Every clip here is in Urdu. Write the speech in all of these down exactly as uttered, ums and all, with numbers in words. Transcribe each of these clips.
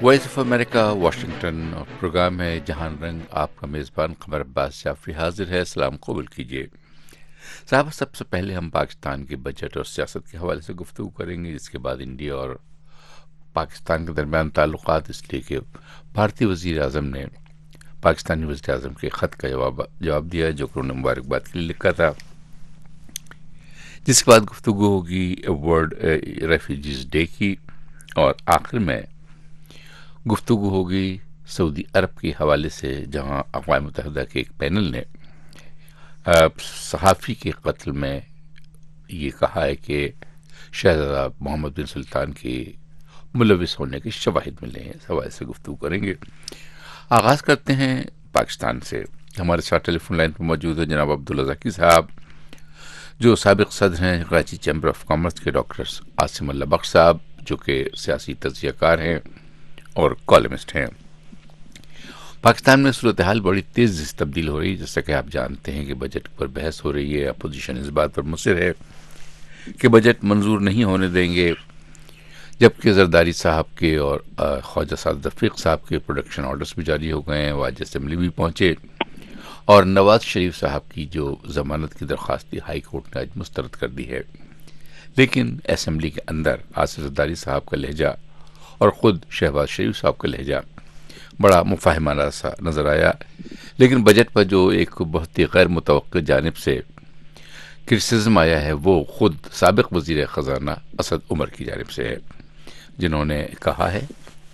وائس آف امریکہ واشنگٹن اور پروگرام ہے جہان رنگ. آپ کا میزبان قمر عباس جعفری حاضر ہے. سلام قبول کیجیے. صاحب، سب سے پہلے ہم پاکستان کے بجٹ اور سیاست کے حوالے سے گفتگو کریں گے، جس کے بعد انڈیا اور پاکستان کے درمیان تعلقات، اس لیے کہ بھارتی وزیر اعظم نے پاکستانی وزیر اعظم کے خط کا جواب جواب دیا جو کہ انہوں نے مبارکباد کے لیے لکھا تھا، جس کے بعد گفتگو ہوگی ورلڈ ریفیوجیز ڈے کی، اور آخر میں گفتگو ہوگی سعودی عرب کے حوالے سے، جہاں اقوام متحدہ کے ایک پینل نے صحافی کے قتل میں یہ کہا ہے کہ شہزادہ محمد بن سلطان کے ملوث ہونے کے شواہد ملے ہیں. اس حوالے سے گفتگو کریں گے. آغاز کرتے ہیں پاکستان سے. ہمارے ساتھ ٹیلی فون لائن پر موجود ہے جناب عبداللہ ذکی صاحب، جو سابق صدر ہیں کراچی چیمبر آف کامرس کے. ڈاکٹر عاصم اللہ بخش صاحب، جو کہ سیاسی تجزیہ کار ہیں اور کالمسٹ ہیں. پاکستان میں صورتحال بڑی تیزی سے تبدیل ہو رہی ہے، جیسا کہ آپ جانتے ہیں کہ بجٹ پر بحث ہو رہی ہے. اپوزیشن اس بات پر مصر ہے کہ بجٹ منظور نہیں ہونے دیں گے، جبکہ زرداری صاحب کے اور خواجہ سعد رفیق صاحب کے پروڈکشن آرڈرز بھی جاری ہو گئے ہیں، وہ آج اسمبلی بھی پہنچے، اور نواز شریف صاحب کی جو ضمانت کی درخواست تھی ہائی کورٹ نے آج مسترد کر دی ہے. لیکن اسمبلی کے اندر آصف زرداری صاحب کا لہجہ اور خود شہباز شریف صاحب کا لہجہ بڑا مفاہمانہ سا نظر آیا. لیکن بجٹ پر جو ایک بہت ہی غیر متوقع جانب سے کرٹیسزم آیا ہے، وہ خود سابق وزیر خزانہ اسد عمر کی جانب سے ہے، جنہوں نے کہا ہے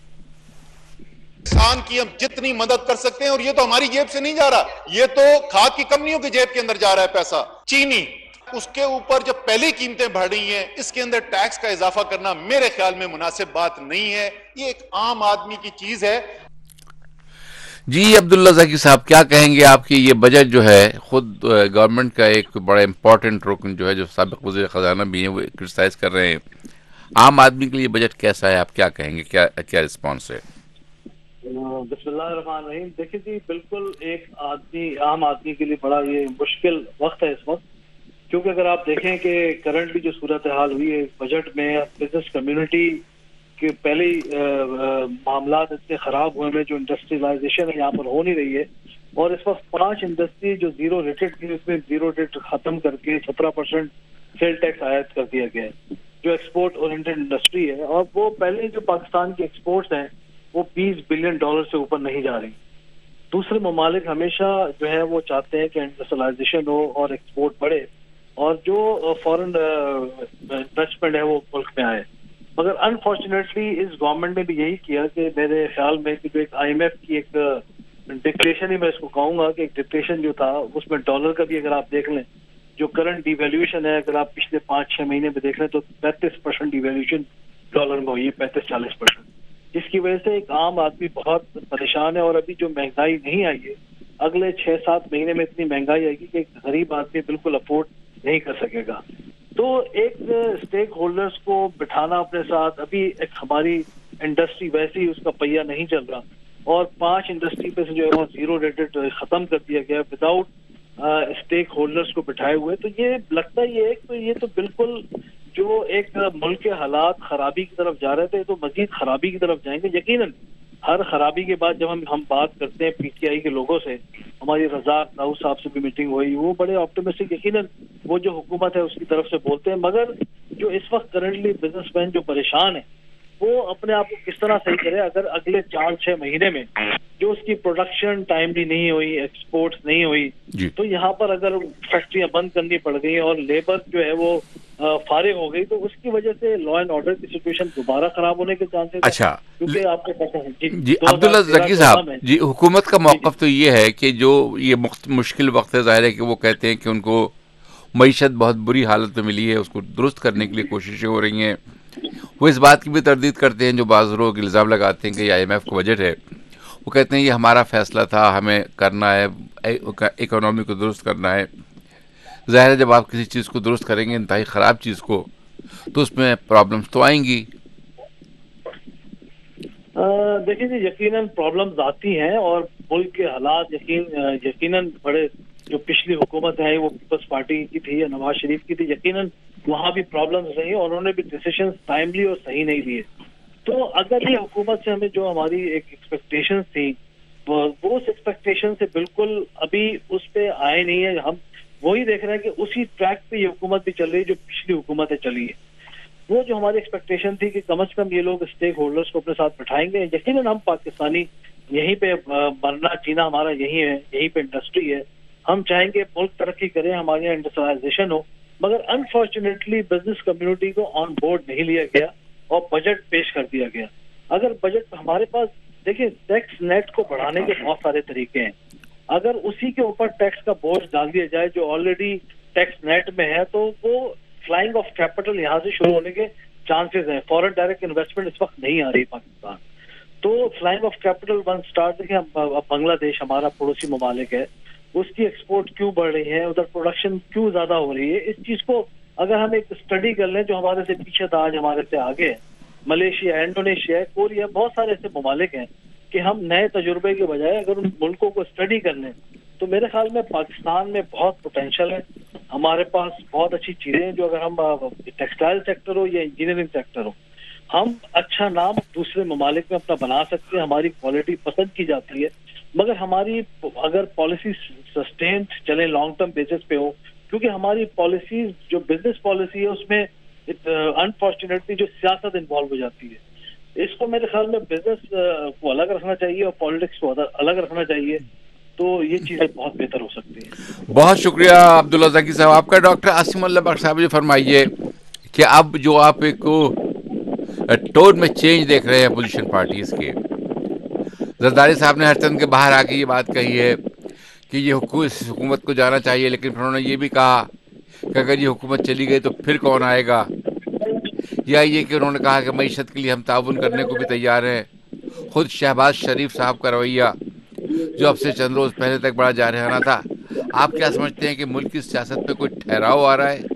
کسان کی ہم جتنی مدد کر سکتے ہیں، اور یہ تو ہماری جیب سے نہیں جا رہا، یہ تو کھاد کی کمپنیوں کی جیب کے اندر جا رہا ہے پیسہ. چینی اس کے اوپر جب پہلی قیمتیں بڑھ رہی ہیں، اس کے اندر ٹیکس کا اضافہ کرنا میرے خیال میں مناسب بات نہیں ہے. یہ ایک عام آدمی کی چیز ہے. جی عبداللہ ذکی صاحب، کیا کہیں گے آپ کی یہ بجٹ جو ہے خود گورنمنٹ کا ایک بڑا امپورٹنٹ رکن جو ہے، جو سابق وزیر خزانہ بھی ہیں، وہ کرٹیسائز کر رہے ہیں. عام آدمی کے لیے بجٹ کیسا ہے؟ آپ کیا کہیں گے؟ کیا کیا رسپانس ہے؟ بسم اللہ الرحمن الرحیم. دیکھیں جی، بالکل ایک آدمی عام آدمی کے لیے بڑا یہ مشکل وقت ہے اس وقت، کیونکہ اگر آپ دیکھیں کہ کرنٹلی جو صورتحال ہوئی ہے بجٹ میں، بزنس کمیونٹی کے پہلے معاملات اتنے خراب ہوئے میں، جو انڈسٹریلائزیشن ہے یہاں پر ہو نہیں رہی ہے، اور اس وقت پانچ انڈسٹری جو زیرو ریٹڈ تھی، اس میں زیرو ریٹ ختم کر کے سترہ پرسینٹ سیل ٹیکس عائد کر دیا گیا ہے، جو ایکسپورٹ اورینٹڈ انڈسٹری ہے. اور وہ پہلے جو پاکستان کے ایکسپورٹس ہیں وہ بیس بلین ڈالر سے اوپر نہیں جا رہی. دوسرے ممالک ہمیشہ جو ہے وہ چاہتے ہیں کہ انڈسٹریلائزیشن ہو اور ایکسپورٹ بڑھے، اور جو فورن انویسٹمنٹ ہے وہ ملک میں آئے. مگر انفارچونیٹلی اس گورنمنٹ نے بھی یہی کیا کہ میرے خیال میں کہ جو ایک آئی ایم ایف کی ایک ڈکٹیشن ہی میں اس کو کہوں گا کہ ایک ڈکٹیشن جو تھا، اس میں ڈالر کا بھی اگر آپ دیکھ لیں، جو کرنٹ ڈی ویلیویشن ہے، اگر آپ پچھلے پانچ چھ مہینے میں دیکھ لیں تو پینتیس پرسینٹ ڈی ویلیویشن ڈالر میں ہوئی ہے، پینتیس چالیس پرسینٹ جس کی وجہ سے ایک عام آدمی بہت پریشان ہے. اور ابھی جو مہنگائی نہیں آئی ہے، اگلے چھ سات مہینے میں اتنی مہنگائی آئے گی کہ ایک غریب آدمی بالکل افورڈ نہیں کر سکے گا. تو ایک اسٹیک ہولڈرز کو بٹھانا اپنے ساتھ، ابھی ایک ہماری انڈسٹری ویسے ہی اس کا پہیہ نہیں چل رہا، اور پانچ انڈسٹری پہ سے جو ہے وہ زیرو ریٹڈ ختم کر دیا گیا وداؤٹ اسٹیک ہولڈرز کو بٹھائے ہوئے. تو یہ لگتا ہی ہے کہ یہ تو بالکل جو ایک ملک کے حالات خرابی کی طرف جا رہے تھے تو مزید خرابی کی طرف جائیں گے. یقیناً ہر خرابی کے بعد جب ہم ہم بات کرتے ہیں پی ٹی آئی کے لوگوں سے، ہماری رزاق راؤ صاحب سے بھی میٹنگ ہوئی، وہ بڑے آپٹیمسٹک، یقیناً وہ جو حکومت ہے اس کی طرف سے بولتے ہیں. مگر جو اس وقت کرنٹلی بزنس مین جو پریشان ہے، وہ اپنے آپ کو کس طرح صحیح کرے اگر اگلے چار چھ مہینے میں جو اس کی پروڈکشن ٹائملی نہیں ہوئی، ایکسپورٹس نہیں ہوئی جی. تو یہاں پر اگر فیکٹریاں بند کرنی پڑ گئی اور لیبر جو ہے وہ فارغ ہو گئی، تو اس کی وجہ سے لا اینڈ آرڈر کی سچویشن دوبارہ خراب ہونے کے چانسز. اچھا، کیونکہ آپ کو پتہ ہے جی عبداللہ ذکی صاحب، جی حکومت کا موقف تو یہ ہے کہ جو یہ مشکل وقت ہے، ظاہر ہے کہ وہ کہتے ہیں کہ ان کو معیشت بہت بری حالت میں ملی ہے، اس کو درست کرنے کے لیے کوششیں ہو رہی ہیں. وہ اس بات کی بھی تردید کرتے ہیں، جو بعض لوگ الزام لگاتے ہیں کہ یہ آئی ایم ایف کا بجٹ ہے، وہ کہتے ہیں یہ ہمارا فیصلہ تھا، ہمیں کرنا ہے، اکنامی کو درست کرنا ہے. ظاہر ہے جب آپ کسی چیز کو درست کریں گے، انتہائی خراب چیز کو، تو اس میں پرابلمس تو آئیں گی. دیکھیں جی، یقیناً پرابلمز آتی ہیں، اور ملک کے حالات یقین یقیناً بڑے، جو پچھلی حکومت ہے وہ پیپلز پارٹی کی تھی یا نواز شریف کی تھی، یقیناً وہاں بھی پرابلمز رہی اور انہوں نے بھی ڈیسیشنز ٹائملی اور صحیح نہیں لیے. تو اگر یہ حکومت سے ہمیں جو ہماری ایک ایکسپیکٹیشن تھی وہ وہ اس ایکسپیکٹیشن سے بالکل ابھی اس پہ آئے نہیں ہے. ہم وہی دیکھ رہے ہیں کہ اسی ٹریک پہ یہ حکومت بھی چل رہی ہے جو پچھلی حکومتیں چلی ہے. وہ جو ہماری ایکسپیکٹیشن تھی کہ کم از کم یہ لوگ اسٹیک ہولڈرز کو اپنے ساتھ بٹھائیں گے. یقیناً ہم پاکستانی یہیں پہ مرنا جینا ہمارا یہی ہے, یہیں پہ انڈسٹری ہے, ہم چاہیں گے ملک ترقی کرے, ہمارے یہاں انڈسٹریلائزیشن ہو, مگر انفارچونیٹلی بزنس کمیونٹی کو آن بورڈ نہیں لیا گیا اور بجٹ پیش کر دیا گیا. اگر بجٹ ہمارے پاس دیکھیں ٹیکس نیٹ کو بڑھانے کے بہت سارے طریقے ہیں, اگر اسی کے اوپر ٹیکس کا بوجھ ڈال دیا جائے جو آلریڈی ٹیکس نیٹ میں ہے تو وہ فلائنگ آف کیپٹل یہاں سے شروع ہونے کے چانسز ہیں. فورن ڈائریکٹ انویسٹمنٹ اس وقت نہیں آ رہی پاکستان, تو flying of capital one start دیکھیں. بنگلہ دیش ہمارا پڑوسی ممالک ہے, اس کی ایکسپورٹ کیوں بڑھ رہی ہے, ادھر پروڈکشن کیوں زیادہ ہو رہی ہے, اس چیز کو اگر ہم ایک اسٹڈی کر لیں جو ہمارے سے پیچھے تھا آج ہمارے سے آگے ہے, ملیشیا, انڈونیشیا, کوریا, بہت سارے ایسے ممالک ہیں کہ ہم نئے تجربے کے بجائے اگر ان ملکوں کو اسٹڈی کر لیں تو میرے خیال میں پاکستان میں بہت پوٹینشیل ہے. ہمارے پاس بہت اچھی چیزیں ہیں جو اگر ہم ٹیکسٹائل سیکٹر ہو یا انجینئرنگ سیکٹر ہو, ہم اچھا نام دوسرے ممالک میں اپنا بنا سکتے ہیں. ہماری کوالٹی پسند کی جاتی ہے, مگر ہماری اگر پالیسی سسٹینڈ چلے لانگ ٹرم بیسس پہ ہو, کیونکہ ہماری پالیسیز جو بزنس پالیسی ہے اس میں انفارچونیٹلی جو سیاست انوالو ہو جاتی ہے, اس کو میرے خیال میں بزنس کو الگ رکھنا چاہیے اور پالیٹکس کو الگ رکھنا چاہیے, تو یہ چیزیں بہت بہتر ہو سکتی ہیں. بہت شکریہ عبداللہ ذکی صاحب آپ کا. ڈاکٹر عاصم اللہ بخش صاحب, یہ فرمائیے کہ اب جو آپ ایک ٹون میں چینج دیکھ رہے ہیں اپوزیشن پارٹیز کے, زرداری صاحب نے ہر چند کے باہر آ کے یہ بات کہی ہے کہ یہ حکومت کو جانا چاہیے, لیکن پھر انہوں نے یہ بھی کہا کہ اگر یہ حکومت چلی گئی تو پھر کون آئے گا, یا یہ کہ انہوں نے کہا کہ معیشت کے لیے ہم تعاون کرنے کو بھی تیار ہیں. خود شہباز شریف صاحب کا رویہ جو اب سے چند روز پہلے تک بڑا جارحانہ تھا, آپ کیا سمجھتے ہیں کہ ملک کی سیاست میں کوئی ٹھہراؤ آ رہا ہے؟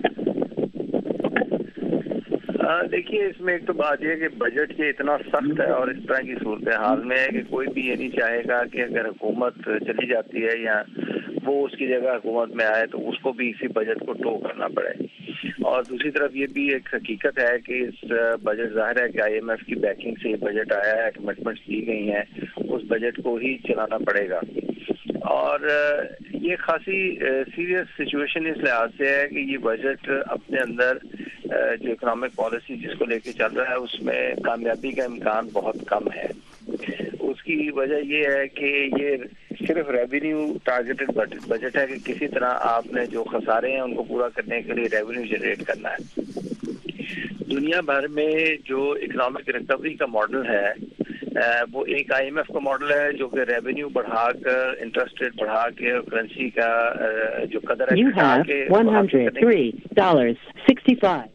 دیکھیے اس میں ایک تو بات یہ ہے کہ بجٹ یہ اتنا سخت ہے اور اس طرح کی صورتحال میں ہے کہ کوئی بھی یہ نہیں چاہے گا کہ اگر حکومت چلی جاتی ہے یا وہ اس کی جگہ حکومت میں آئے تو اس کو بھی اسی بجٹ کو ٹو کرنا پڑے. اور دوسری طرف یہ بھی ایک حقیقت ہے کہ اس بجٹ ظاہر ہے کہ آئی ایم ایف کی بیکنگ سے یہ بجٹ آیا ہے, کمٹمنٹس دی گئی ہیں, اس بجٹ کو ہی چلانا پڑے گا. اور یہ خاصی سیریس سچویشن اس لحاظ سے ہے کہ یہ بجٹ اپنے اندر جو اکنامک پالیسی جس کو لے کے چل رہا ہے اس میں کامیابی کا امکان بہت کم ہے. اس کی وجہ یہ ہے کہ یہ صرف ریونیو ٹارگیٹڈ بجٹ ہے کہ کسی طرح آپ نے جو خسارے ہیں ان کو پورا کرنے کے لیے ریونیو جنریٹ کرنا ہے. دنیا بھر میں جو اکنامک ریکوری کا ماڈل ہے وہ ایک آئی ایم ایف کا ماڈل ہے جو کہ ریونیو بڑھا کر انٹرسٹ ریٹ بڑھا کے کرنسی کا جو قدر ہے گھٹا کے one hundred three dollars and sixty-five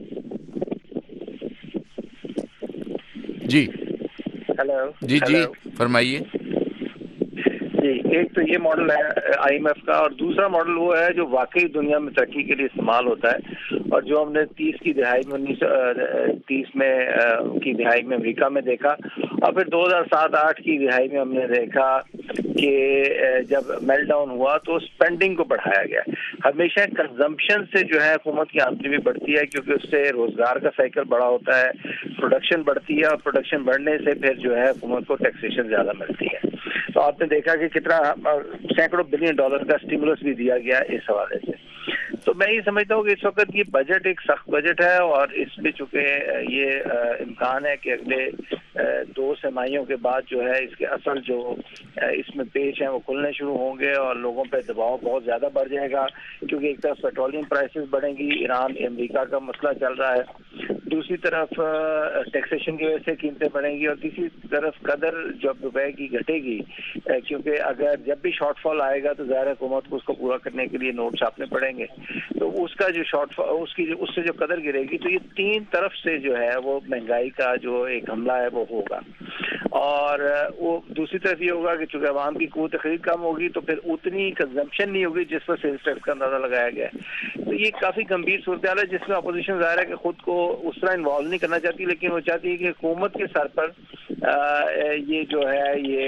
جی ہیلو جی جی فرمائیے. جی ایک تو یہ ماڈل ہے آئی ایم ایف کا, اور دوسرا ماڈل وہ ہے جو واقعی دنیا میں ترقی کے لیے استعمال ہوتا ہے اور جو ہم نے تیس کی دہائی میں انیس تیس میں کی دہائی میں امریکہ میں دیکھا, اور پھر دو ہزار سات آٹھ کی دہائی میں ہم نے دیکھا کہ جب میلٹ ڈاؤن ہوا تو اسپینڈنگ کو بڑھایا گیا. ہمیشہ کنزمپشن سے جو ہے حکومت کی آمدنی بھی بڑھتی ہے کیونکہ اس سے روزگار کا سائیکل بڑا ہوتا ہے, پروڈکشن بڑھتی ہے, اور پروڈکشن بڑھنے سے پھر جو ہے حکومت کو ٹیکسیشن زیادہ ملتی ہے. تو آپ نے دیکھا کہ کتنا سینکڑوں بلین ڈالر کا اسٹیمولس بھی دیا گیا اس حوالے سے. تو میں یہ سمجھتا ہوں کہ اس وقت یہ بجٹ ایک سخت بجٹ ہے اور اس میں چونکہ یہ امکان ہے کہ اگلے دو سرمائیوں کے بعد جو ہے اس کے اصل جو اس میں پیچ ہیں وہ کھلنے شروع ہوں گے اور لوگوں پہ دباؤ بہت زیادہ بڑھ جائے گا, کیونکہ ایک طرف پیٹرولیم پرائسز بڑھیں گی, ایران امریکہ کا مسئلہ چل رہا ہے, دوسری طرف ٹیکسیشن کی وجہ سے قیمتیں بڑھیں گی, اور تیسری طرف قدر جب روپے کی گھٹے گی کیونکہ اگر جب بھی شارٹ فال آئے گا تو ظاہر حکومت کو اس کو پورا کرنے کے لیے نوٹ چھاپنے پڑیں گے, تو اس کا جو شارٹ فال اس کی اس سے جو قدر گرے گی تو یہ تین طرف سے جو ہے وہ مہنگائی کا جو ایک حملہ ہے وہ ہوگا. اور وہ دوسری طرف یہ ہوگا کہ چونکہ عوام کی قوت خرید کم ہوگی تو پھر اتنی کنزمپشن نہیں ہوگی جس پر سیلز ٹیکس کا اندازہ لگایا گیا ہے. تو یہ کافی گمبھیر صورتحال ہے جس میں اپوزیشن ظاہر ہے کہ خود کو اس طرح انوالو نہیں کرنا چاہتی, لیکن وہ چاہتی ہے کہ حکومت کے سر پر یہ جو ہے یہ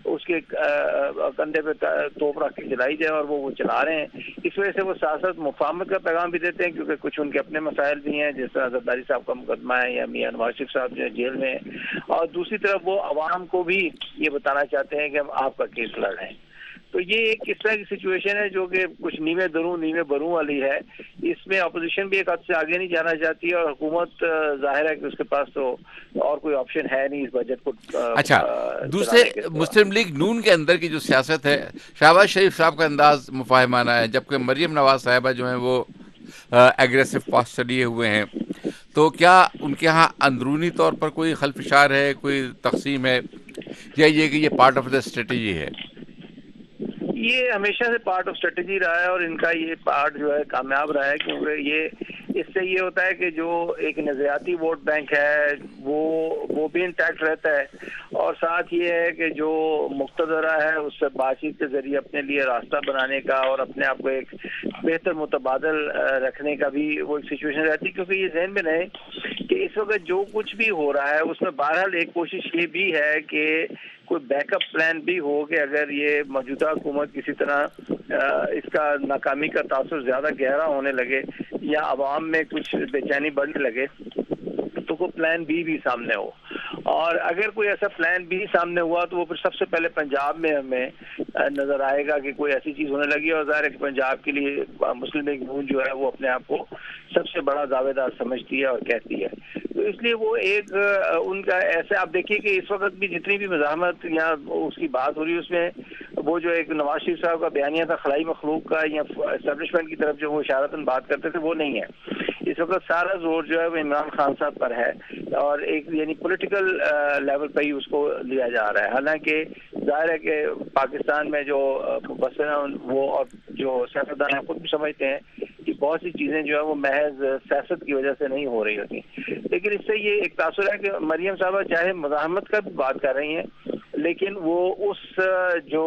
اس کے کندھے پہ توپ رکھ کے چلائی جائے اور وہ وہ چلا رہے ہیں. اس وجہ سے وہ سیاست مفاہمت کا پیغام بھی دیتے ہیں کیونکہ کچھ ان کے اپنے مسائل بھی ہیں جس طرح زرداری صاحب کا مقدمہ ہے یا میاں نواز شریف صاحب جو ہے جیل میں ہیں, اور دوسری طرف وہ عوام کو بھی یہ بتانا چاہتے ہیں کہ ہم آپ کا کیس لڑ رہے ہیں. تو یہ ایک اس طرح کی سچویشن ہے جو کہ کچھ نیوے دروں نیوے بروں والی ہے. اس میں اپوزیشن بھی ایک حد سے آگے نہیں جانا چاہتی اور حکومت ظاہر ہے کہ اس کے پاس تو اور کوئی آپشن ہے نہیں اس بجٹ کو. اچھا, دوسرے مسلم لیگ نون کے اندر کی جو سیاست ہے, شہباز شریف صاحب کا انداز مفاہمانہ ہے جبکہ مریم نواز صاحبہ جو ہیں وہ ایگریسو پاسچر لیے ہوئے ہیں. تو کیا ان کے ہاں اندرونی طور پر کوئی خلفشار ہے, کوئی تقسیم ہے, یا یہ کہ یہ پارٹ آف دا اسٹریٹجی ہے؟ یہ ہمیشہ سے پارٹ آف اسٹریٹجی رہا ہے اور ان کا یہ پارٹ جو ہے کامیاب رہا ہے کیونکہ یہ اس سے یہ ہوتا ہے کہ جو ایک نظریاتی ووٹ بینک ہے وہ وہ بھی انٹیکٹ رہتا ہے, اور ساتھ یہ ہے کہ جو مقتدرہ ہے اس سے بات چیت کے ذریعے اپنے لیے راستہ بنانے کا اور اپنے آپ کو ایک بہتر متبادل رکھنے کا بھی وہ ایک سچویشن رہتی ہے. کیونکہ یہ ذہن میں رہے کہ اس وقت جو کچھ بھی ہو رہا ہے اس میں بہرحال ایک کوشش یہ بھی ہے کہ کوئی بیک اپ پلان بھی ہو کہ اگر یہ موجودہ حکومت کسی طرح اس کا ناکامی کا تاثر زیادہ گہرا ہونے لگے یا عوام میں کچھ بے چینی بڑھنے لگے تو کوئی پلان بی بھی سامنے ہو. اور اگر کوئی ایسا پلان بی سامنے ہوا تو وہ پھر سب سے پہلے پنجاب میں ہمیں نظر آئے گا کہ کوئی ایسی چیز ہونے لگی, اور ظاہر ہے کہ پنجاب کے لیے مسلم لیگ نون جو ہے وہ اپنے آپ کو سب سے بڑا دعوے دار سمجھتی ہے اور کہتی ہے. تو اس لیے وہ ایک ان کا ایسے آپ دیکھیے کہ اس وقت بھی جتنی بھی مزاحمت یا اس کی بات ہو رہی ہے اس میں وہ جو ایک نواز شریف صاحب کا بیانیہ تھا خلائی مخلوق کا یا اسٹیبلشمنٹ کی طرف جو وہ اشارتاً بات کرتے تھے وہ نہیں ہے. اس وقت سارا زور جو ہے وہ عمران خان صاحب پر ہے اور ایک یعنی پولیٹیکل لیول پہ ہی اس کو لیا جا رہا ہے. حالانکہ ظاہر ہے کہ پاکستان میں جو مبصر ہیں وہ اور جو سیاستدان ہیں خود بھی سمجھتے ہیں کہ بہت سی چیزیں جو ہے وہ محض سیاست کی وجہ سے نہیں ہو رہی ہوتی. لیکن اس سے یہ ایک تاثر ہے کہ مریم صاحبہ چاہے مزاحمت کا بھی بات کر رہی ہیں لیکن وہ اس جو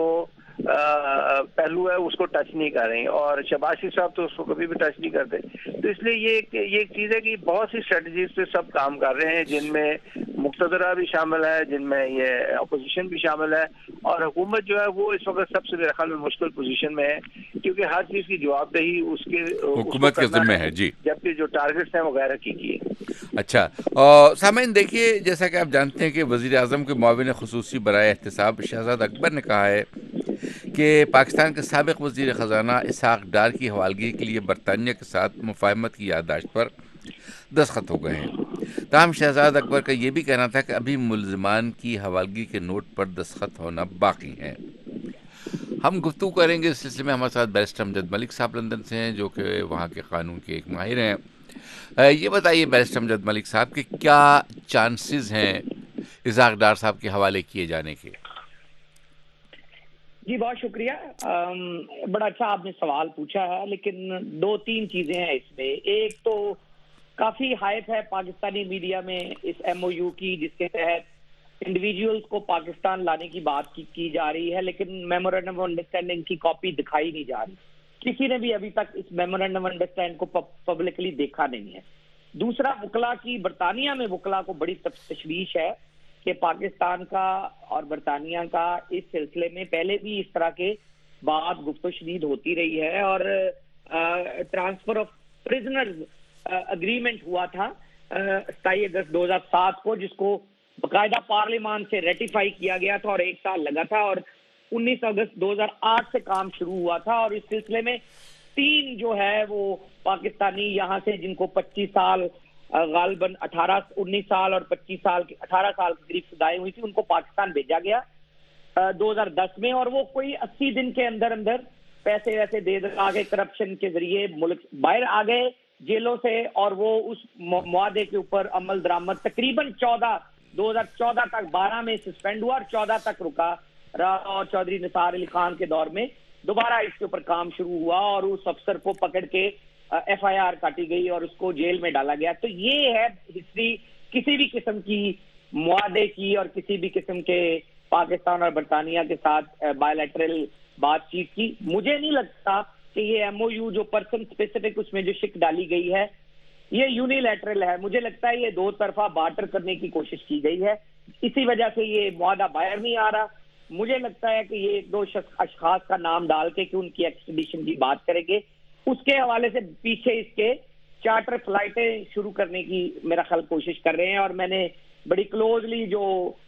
پہلو ہے اس کو ٹچ نہیں کر رہی, اور شہباز شریف صاحب تو اس کو کبھی بھی ٹچ نہیں کرتے. تو اس لیے یہ یہ ایک چیز ہے کہ بہت سی اسٹریٹجیز پہ سب کام کر رہے ہیں جن میں مقتدرہ بھی شامل ہے, جن میں یہ اپوزیشن بھی شامل ہے, اور حکومت جو ہے وہ اس وقت سب سے میرے خیال میں مشکل پوزیشن میں ہے کیونکہ ہر چیز کی جواب دہی اس کے حکومت کے ذمہ ہے. جی, جبکہ جو ٹارگیٹس ہیں وہ غیر حقیقی ہے. اچھا, سامعین دیکھیے جیسا کہ آپ جانتے ہیں کہ وزیر اعظم کے معاون خصوصی برائے احتساب شہزاد اکبر نے کہا ہے کہ پاکستان کے سابق وزیر خزانہ اسحاق ڈار کی حوالگی کے لیے برطانیہ کے ساتھ مفاہمت کی یادداشت پر دستخط ہو گئے ہیں. تاہم شہزاد اکبر کا یہ بھی کہنا تھا کہ ابھی ملزمان کی حوالگی کے نوٹ پر دستخط ہونا باقی ہیں. ہم گفتگو کریں گے اس سلسلے میں. ہمارے ساتھ بیرسٹر امجد ملک صاحب لندن سے ہیں جو کہ وہاں کے قانون کے ایک ماہر ہیں. یہ بتائیے بیرسٹر امجد ملک صاحب کہ کیا چانسز ہیں اسحاق ڈار صاحب کے حوالے کیے جانے کے؟ جی بہت شکریہ, بڑا اچھا آپ نے سوال پوچھا ہے, لیکن دو تین چیزیں ہیں اس میں. ایک تو کافی ہائپ ہے پاکستانی میڈیا میں اس ایم او یو کی جس کے تحت انڈیویجولز کو پاکستان لانے کی بات کی, کی جا رہی ہے, لیکن میمورینڈم آف انڈرسٹینڈنگ کی کاپی دکھائی نہیں جا رہی. کسی نے بھی ابھی تک اس میمورینڈم آف انڈرسٹینڈ کو پبلکلی دیکھا نہیں ہے. دوسرا, وکلا کی برطانیہ میں وکلا کو بڑی تشویش ہے کہ پاکستان کا اور برطانیہ کا اس سلسلے میں پہلے بھی اس طرح کے بات گفت و شنید ہوتی رہی ہے, اور ٹرانسفر آف پرزنرز اگریمنٹ ہوا تھا ستائیس اگست دو ہزار سات کو, جس کو باقاعدہ پارلیمان سے ریٹیفائی کیا گیا تھا اور ایک سال لگا تھا, اور انیس اگست دو ہزار آٹھ سے کام شروع ہوا تھا. اور اس سلسلے میں تین جو ہے وہ پاکستانی یہاں سے جن کو پچیس سال غالباً اٹھارہ انیس سال اور پچیس سال کے اٹھارہ سال کے قریب سدائے ہوئی تھی, ان کو پاکستان بھیجا گیا دو ہزار دس میں, اور وہ کوئی اسی دن کے اندر اندر پیسے ویسے دے آگے کرپشن کے ذریعے ملک باہر آ گئے جیلوں سے, اور وہ اس معاہدے کے اوپر عمل درآمد تقریباً چودہ دو ہزار چودہ تک بارہ میں سسپینڈ ہوا اور چودہ تک رکا رہا, اور چودھری نثار علی خان کے دور میں دوبارہ اس کے اوپر کام شروع ہوا اور اس افسر کو پکڑ کے ایف آئی آر کاٹی گئی اور اس کو جیل میں ڈالا گیا. تو یہ ہے ہسٹری کسی بھی قسم کی معاہدے کی اور کسی بھی قسم کے پاکستان اور برطانیہ کے ساتھ بائیلیٹرل بات چیت کی. مجھے نہیں لگتا کہ یہ ایم او یو جو پرسن اسپیسیفک اس میں جو شک ڈالی گئی ہے یہ یونیلیٹرل ہے. مجھے لگتا ہے یہ دو طرفہ بارٹر کرنے کی کوشش کی گئی ہے, اسی وجہ سے یہ معاہدہ باہر نہیں آ رہا. مجھے لگتا ہے کہ یہ ایک دو شخص اشخاص کا نام ڈال کے کہ ان کی ایکسٹریڈیشن کی بات کریں گے، اس کے حوالے سے پیچھے اس کے چارٹر فلائٹیں شروع کرنے کی میرا خیال کوشش کر رہے ہیں. اور میں نے بڑی کلوزلی جو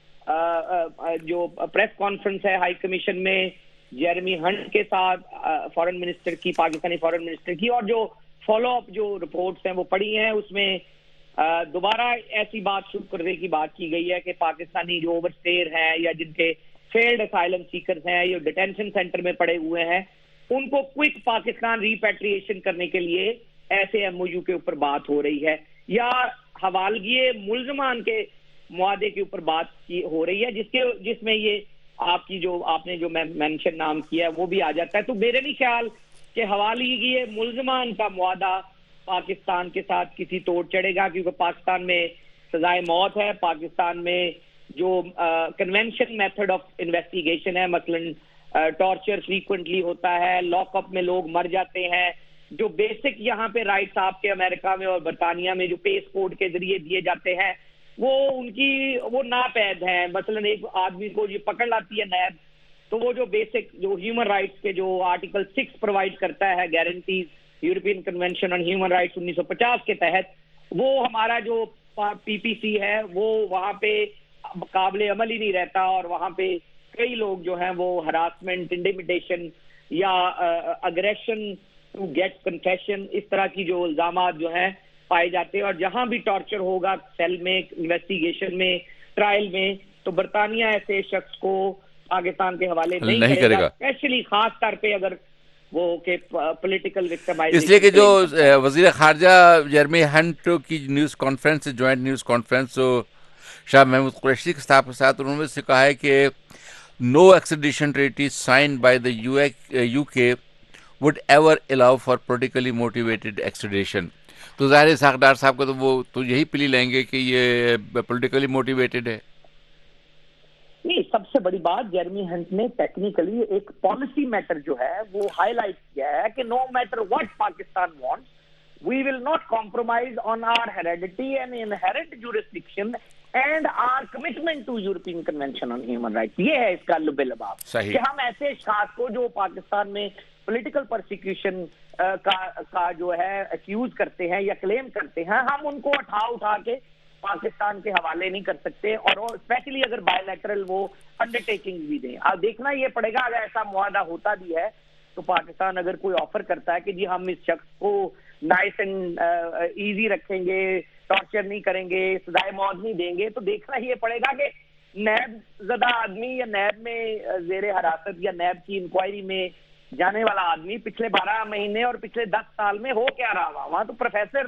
جو پریس کانفرنس ہے ہائی کمیشن میں جیرمی ہنٹ کے ساتھ فارن منسٹر کی، پاکستانی فارن منسٹر کی، اور جو فالو اپ جو رپورٹس ہیں وہ پڑھی ہیں، اس میں دوبارہ ایسی بات شروع کرنے کی بات کی گئی ہے کہ پاکستانی جو اوور اسٹیئر ہیں یا جن کے فیلڈ اسائلم سیکرز ہیں یا ڈیٹینشن سینٹر میں پڑے ہوئے ہیں، ان کو کوئک پاکستان ریپیٹریشن کرنے کے لیے ایسے ایم او یو کے اوپر بات ہو رہی ہے، یا حوالگی ملزمان کے معاہدے کے اوپر بات کی ہو رہی ہے، جس کے جس میں یہ آپ کی جو آپ نے جو مینشن نام کیا ہے وہ بھی آ جاتا ہے. تو میرے نہیں خیال کہ حوالگی ملزمان کا معاہدہ پاکستان کے ساتھ کسی توڑ چڑھے گا، کیونکہ پاکستان میں سزائے موت ہے، پاکستان میں جو کنونشن میتھڈ آف انویسٹیگیشن ہے، مثلا ٹارچر فریکوینٹلی ہوتا ہے، لاک اپ میں لوگ مر جاتے ہیں، جو بیسک یہاں پہ رائٹس آپ کے امریکہ میں اور برطانیہ میں جو پیس کوڈ کے ذریعے دیے جاتے ہیں وہ ان کی وہ ناپید ہیں. مثلا ایک آدمی کو یہ پکڑ لاتی ہے نیب، تو وہ جو بیسک جو ہیومن رائٹس کے جو آرٹیکل سکس پرووائڈ کرتا ہے guarantees European convention on human rights انیس سو پچاس کے تحت، وہ ہمارا جو پی پی سی ہے وہ وہاں پہ قابل عمل ہی نہیں رہتا، اور وہاں پہ کئی لوگ جو ہیں وہ ہراسمنٹ، انٹیمیڈیشن یا اگریشن ٹو گیٹ کنفیشن، اس طرح کی جو الزامات جو ہیں پائے جاتے ہیں. اور جہاں بھی ٹارچر ہوگا سیل میں، انویسٹیگیشن میں، ٹرائل میں، تو برطانیہ ایسے شخص کو پاکستان کے حوالے نہیں, نہیں کرے گا، اسپیشلی خاص طور پہ اگر وہ کہ پولیٹیکل وکٹمائزیشن. اس لیے کہ جو وزیر خارجہ جیرمی ہنٹ کی news conference, joint news conference Shah Mahmood Qureshi کے صاحب کے ساتھ، انہوں نے سے کہا ہے کہ no extradition treaty signed by the U K would ever allow for politically motivated extradition. تو ظاہر ہے اسحاق ڈار صاحب کا تو وہ تو یہی پلی لیں گے کہ یہ پولیٹیکلی موٹیویٹڈ ہے. نہیں، سب سے بڑی بات جیرمی ہنٹ نے ٹیکنیکلی ایک پالیسی میٹر جو ہے وہ ہائی لائٹ کیا ہے کہ no matter what Pakistan wants, we will not compromise on our heredity and inherent jurisdiction and our commitment to European convention on human rights. یہ ہے اس کا لب لباب کہ ہم ایسے اشخاص کو جو پاکستان میں پولیٹیکل پرسیکیوشن کا جو ہے ایکیوز کرتے ہیں یا کلیم کرتے ہیں، ہم ان کو اٹھا اٹھا کے پاکستان کے حوالے نہیں کر سکتے، اور اسپیشلی اگر بائی لیٹرل وہ انڈر ٹیکنگ بھی دیں. اب دیکھنا یہ پڑے گا اگر ایسا معاہدہ ہوتا بھی ہے تو پاکستان اگر کوئی آفر کرتا ہے کہ جی ہم اس شخص کو نائس اینڈ ایزی رکھیں گے، ٹارچر نہیں کریں گے، سزائے موت نہیں دیں گے، تو دیکھنا یہ پڑے گا کہ نیب زدہ آدمی یا نیب میں زیر حراست یا نیب کی انکوائری میں جانے والا آدمی پچھلے بارہ مہینے اور پچھلے دس سال میں ہو کیا رہا ہوا. وہاں تو پروفیسر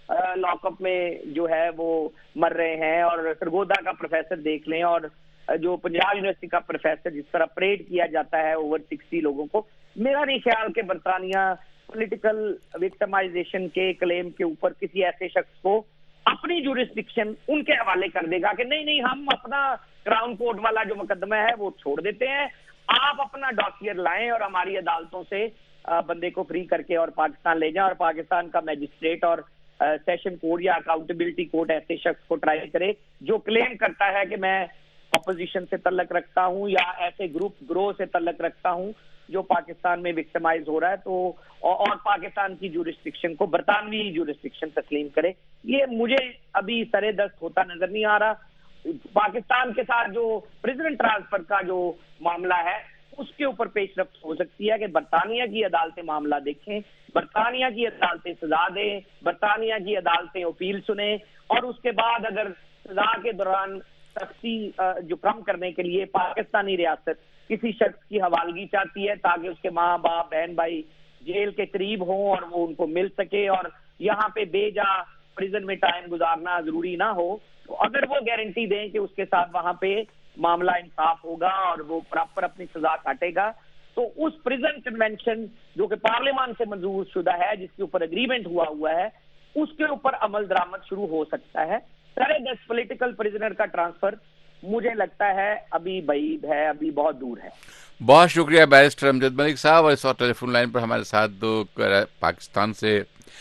لاک اپ میں جو ہے وہ مر رہے ہیں، اور سرگودا کا پروفیسر دیکھ لیں، اور جو پنجاب یونیورسٹی کا پروفیسر جس طرح پریڈ کیا جاتا ہے اوور سکسٹی لوگوں کو. میرا نہیں خیال کہ برطانیہ پولیٹیکل وکٹمائزیشن کے کلیم کے اوپر کسی ایسے شخص کو اپنی جورسڈکشن ان کے حوالے کر دے گا کہ نہیں نہیں ہم اپنا کراؤن کورٹ والا جو مقدمہ ہے وہ چھوڑ دیتے ہیں، آپ اپنا ڈاکیئر لائیں اور ہماری عدالتوں سے بندے کو فری کر کے اور پاکستان لے جائیں، اور پاکستان کا میجسٹریٹ اور سیشن کورٹ یا اکاؤنٹیبلٹی کورٹ ایسے شخص کو ٹرائی کرے جو کلیم کرتا ہے کہ میں اپوزیشن سے تعلق رکھتا ہوں یا ایسے گروپ گروہ سے تعلق رکھتا ہوں جو پاکستان میں وکٹمائز ہو رہا ہے، تو اور پاکستان کی جورسڈکشن کو برطانوی جورسڈکشن تسلیم کرے. یہ مجھے ابھی سرے دست ہوتا نظر نہیں آ رہا. پاکستان کے ساتھ جو پریزنٹ ٹرانسفر کا جو معاملہ ہے اس کے اوپر پیش رفت ہو سکتی ہے کہ برطانیہ کی عدالتیں معاملہ دیکھیں، برطانیہ کی عدالتیں سزا دیں، برطانیہ کی عدالتیں اپیل سنیں، اور اس کے بعد اگر سزا کے دوران سختی جو کم کرنے کے لیے پاکستانی ریاست کسی شخص کی حوالگی چاہتی ہے تاکہ اس کے ماں باپ بہن بھائی جیل کے قریب ہوں اور وہ ان کو مل سکے اور یہاں پہ بے جا پریزن میں ٹائم گزارنا ضروری نہ ہو، تو اگر وہ گارنٹی دیں کہ اس کے ساتھ وہاں پہ معاملہ انصاف ہوگا اور وہ پراپر اپنی سزا کاٹے گا، تو اس پریزن کنونشن جو کہ پارلیمان سے منظور شدہ ہے، جس کے اوپر اگریمنٹ ہوا ہوا ہے، اس کے اوپر عمل درآمد شروع ہو سکتا ہے. سارے دس پولیٹیکل پریزنر کا ٹرانسفر مجھے لگتا ہے ابھی بعید ہے، ابھی بہت دور ہے. بہت شکریہ بیرسٹر امجد ملک صاحب. اور اس وقت ٹیلی فون لائن پر ہمارے ساتھ دو پاکستان سے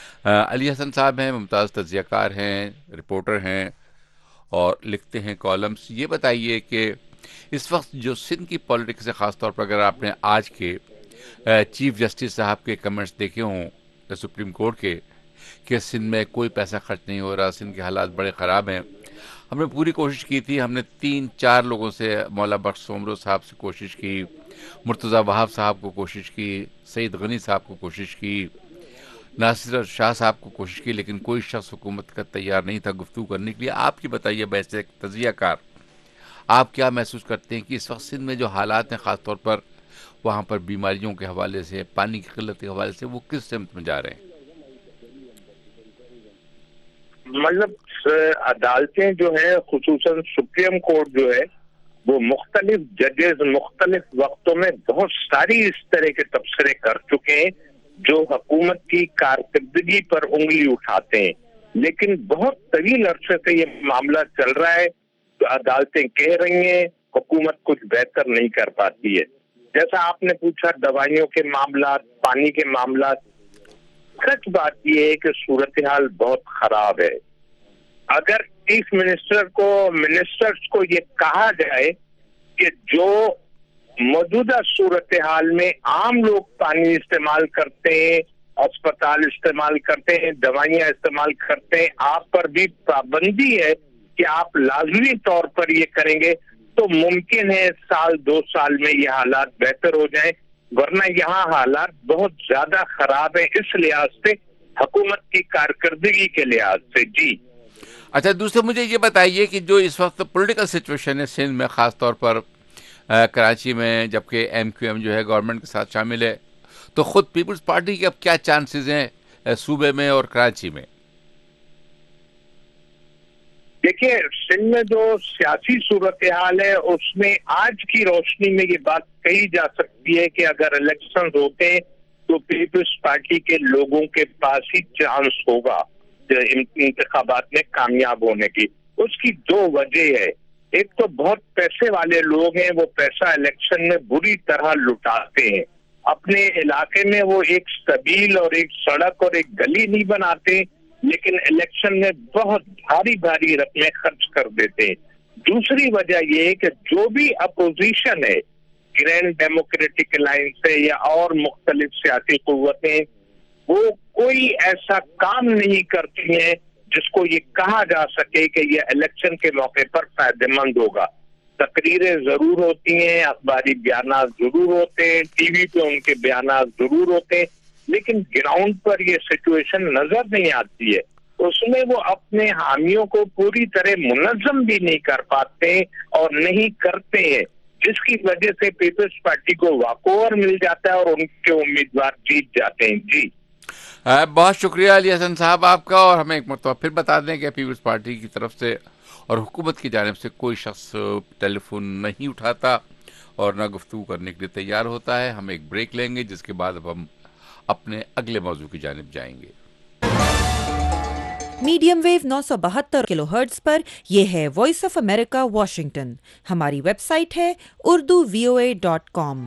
علی حسن صاحب ہیں، ممتاز تجزیہ کار ہیں، رپورٹر ہیں اور لکھتے ہیں کالمس. یہ بتائیے کہ اس وقت جو سندھ کی پولیٹکس ہے، خاص طور پر اگر آپ نے آج کے چیف جسٹس صاحب کے کمنٹس دیکھے ہوں سپریم کورٹ کے کہ سندھ میں کوئی پیسہ خرچ نہیں ہو رہا، سندھ کے حالات بڑے خراب ہیں. ہم نے پوری کوشش کی تھی، ہم نے تین چار لوگوں سے، مولا بخش سومرو صاحب سے کوشش کی، مرتضیٰ وہاب صاحب کو کوشش کی، سعید غنی صاحب کو کوشش کی، ناصر شاہ صاحب کو کوشش کی، لیکن کوئی شخص حکومت کا تیار نہیں تھا گفتگو کرنے کے لیے. آپ کی بتائیے ویسے ایک تجزیہ کار، آپ کیا محسوس کرتے ہیں کہ اس وقت سندھ میں جو حالات ہیں، خاص طور پر وہاں پر بیماریوں کے حوالے سے، پانی کی قلت کے حوالے سے، وہ کس سمت میں جا رہے ہیں؟ مطلب عدالتیں جو ہیں، خصوصاً سپریم کورٹ جو ہے، وہ مختلف ججز مختلف وقتوں میں بہت ساری اس طرح کے تبصرے کر چکے ہیں جو حکومت کی کارکردگی پر انگلی اٹھاتے ہیں، لیکن بہت طویل عرصے سے یہ معاملہ چل رہا ہے. عدالتیں کہہ رہی ہیں حکومت کچھ بہتر نہیں کر پاتی ہے. جیسا آپ نے پوچھا دوائیوں کے معاملات، پانی کے معاملات، سچ بات یہ ہے کہ صورتحال بہت خراب ہے. اگر چیف منسٹر کو منسٹرز کو یہ کہا جائے کہ جو موجودہ صورتحال میں عام لوگ پانی استعمال کرتے ہیں، اسپتال استعمال کرتے ہیں، دوائیاں استعمال کرتے ہیں، آپ پر بھی پابندی ہے کہ آپ لازمی طور پر یہ کریں گے تو ممکن ہے سال دو سال میں یہ حالات بہتر ہو جائیں، ورنہ یہاں حالات بہت زیادہ خراب ہیں اس لحاظ سے، حکومت کی کارکردگی کے لحاظ سے. جی اچھا، دوسرے مجھے یہ بتائیے کہ جو اس وقت پولیٹیکل سچویشن ہے سندھ میں، خاص طور پر کراچی میں، جبکہ ایم کیو ایم جو ہے گورنمنٹ کے ساتھ شامل ہے، تو خود پیپلز پارٹی کے اب کیا چانسز ہیں صوبے میں اور کراچی میں؟ دیکھیے، سندھ میں جو سیاسی صورتحال ہے اس میں آج کی روشنی میں یہ بات کہی جا سکتی ہے کہ اگر الیکشن ہوتے ہیں تو پیپلز پارٹی کے لوگوں کے پاس ہی چانس ہوگا انتخابات میں کامیاب ہونے کی. اس کی دو وجہ ہے. ایک تو بہت پیسے والے لوگ ہیں، وہ پیسہ الیکشن میں بری طرح لٹاتے ہیں. اپنے علاقے میں وہ ایک سبیل اور ایک سڑک اور ایک گلی نہیں بناتے، لیکن الیکشن میں بہت بھاری بھاری رقمیں خرچ کر دیتے ہیں. دوسری وجہ یہ ہے کہ جو بھی اپوزیشن ہے، گرینڈ ڈیموکریٹک الائنس ہے یا اور مختلف سیاسی قوتیں، وہ کوئی ایسا کام نہیں کرتی ہیں جس کو یہ کہا جا سکے کہ یہ الیکشن کے موقع پر فائدہ مند ہوگا. تقریریں ضرور ہوتی ہیں، اخباری بیانات ضرور ہوتے ہیں، ٹی وی پہ ان کے بیانات ضرور ہوتے ہیں، لیکن گراؤنڈ پر یہ سچویشن نظر نہیں آتی ہے. اس میں وہ اپنے حامیوں کو پوری طرح منظم بھی نہیں کر پاتے اور نہیں کرتے ہیں، جس کی وجہ سے پیپلز پارٹی کو واک اوور مل جاتا ہے اور ان کے امیدوار جیت جاتے ہیں. جی بہت شکریہ علی حسن صاحب آپ کا، اور ہمیں ایک مرتبہ پھر بتا دیں کہ پیپلز پارٹی کی طرف سے اور حکومت کی جانب سے کوئی شخص ٹیلی فون نہیں اٹھاتا اور نہ گفتگو کرنے کے لیے تیار ہوتا ہے. ہم ایک بریک لیں گے، جس کے بعد اب ہم اپنے اگلے موضوع کی جانب جائیں گے. میڈیم ویو نو سو بہتر کلو ہرٹز پر یہ ہے وائس آف امریکہ واشنگٹن. ہماری ویب سائٹ ہے Urdu V O A dot com.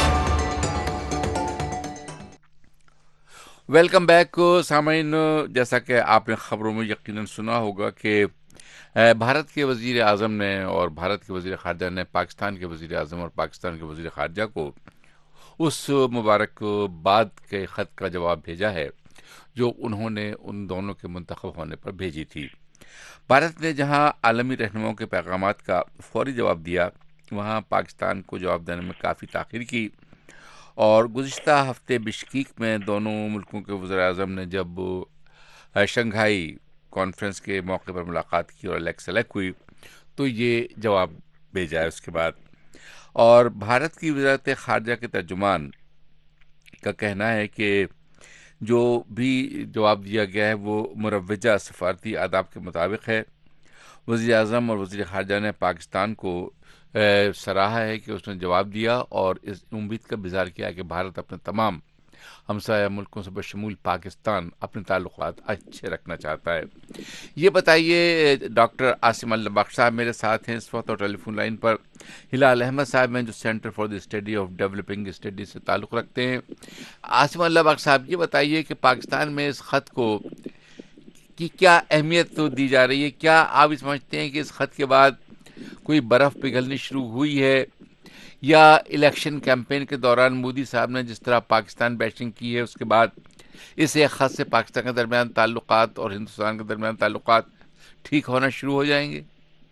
Welcome back سامعین. جیسا کہ آپ نے خبروں میں یقیناً سنا ہوگا کہ بھارت کے وزیر اعظم نے اور بھارت کے وزیر خارجہ نے پاکستان کے وزیر اعظم اور پاکستان کے وزیر خارجہ کو اس مبارک باد کے خط کا جواب بھیجا ہے جو انہوں نے ان دونوں کے منتخب ہونے پر بھیجی تھی. بھارت نے جہاں عالمی رہنماؤں کے پیغامات کا فوری جواب دیا، وہاں پاکستان کو جواب دینے میں کافی تاخیر کی، اور گزشتہ ہفتے بشکیک میں دونوں ملکوں کے وزیر اعظم نے جب شنگھائی کانفرنس کے موقع پر ملاقات کی اور الیکس سلیکٹ ہوئی تو یہ جواب بھیجا ہے اس کے بعد. اور بھارت کی وزارت خارجہ کے ترجمان کا کہنا ہے کہ جو بھی جواب دیا گیا ہے وہ مروجہ سفارتی آداب کے مطابق ہے. وزیر اعظم اور وزیر خارجہ نے پاکستان کو سراہا ہے کہ اس نے جواب دیا اور اس امید کا اظہار کیا کہ بھارت اپنے تمام ہمسایہ ملکوں سے بشمول پاکستان اپنے تعلقات اچھے رکھنا چاہتا ہے. یہ بتائیے، ڈاکٹر عاصم اللہ بخش صاحب میرے ساتھ ہیں اس وقت اور ٹیلی فون لائن پر ہلال احمد صاحب ہیں جو centre for the study of developing study سے تعلق رکھتے ہیں. عاصم اللہ بخش صاحب، یہ بتائیے کہ پاکستان میں اس خط کو کی کیا اہمیت دی جا رہی ہے؟ کیا آپ سمجھتے ہیں کہ اس خط کے بعد کوئی برف پگھلنی شروع ہوئی ہے، یا الیکشن کیمپین کے دوران مودی صاحب نے جس طرح پاکستان بیشنگ کی ہے، اس کے بعد اس ایک خط سے پاکستان کے درمیان تعلقات اور ہندوستان کے درمیان تعلقات ٹھیک ہونا شروع ہو جائیں گے؟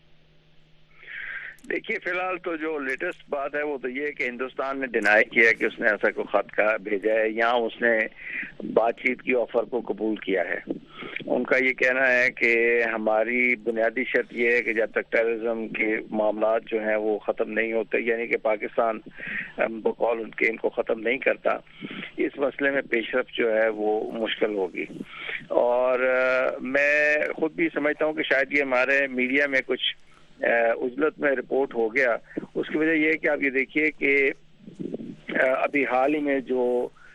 دیکھیے فی الحال تو جو لیٹسٹ بات ہے وہ تو یہ ہے کہ ہندوستان نے ڈینائی کیا کہ اس نے ایسا کوئی خط کا بھیجا ہے یا اس نے بات چیت کی آفر کو قبول کیا ہے. ان کا یہ کہنا ہے کہ ہماری بنیادی شرط یہ ہے کہ جب تک ٹیررزم کے معاملات جو ہیں وہ ختم نہیں ہوتے، یعنی کہ پاکستان بقول ان کے ان کو ختم نہیں کرتا، اس مسئلے میں پیش رفت جو ہے وہ مشکل ہوگی. اور میں خود بھی سمجھتا ہوں کہ شاید یہ ہمارے میڈیا میں کچھ عجلت میں رپورٹ ہو گیا. اس کی وجہ یہ ہے کہ آپ یہ دیکھیے کہ ابھی حال ہی میں جو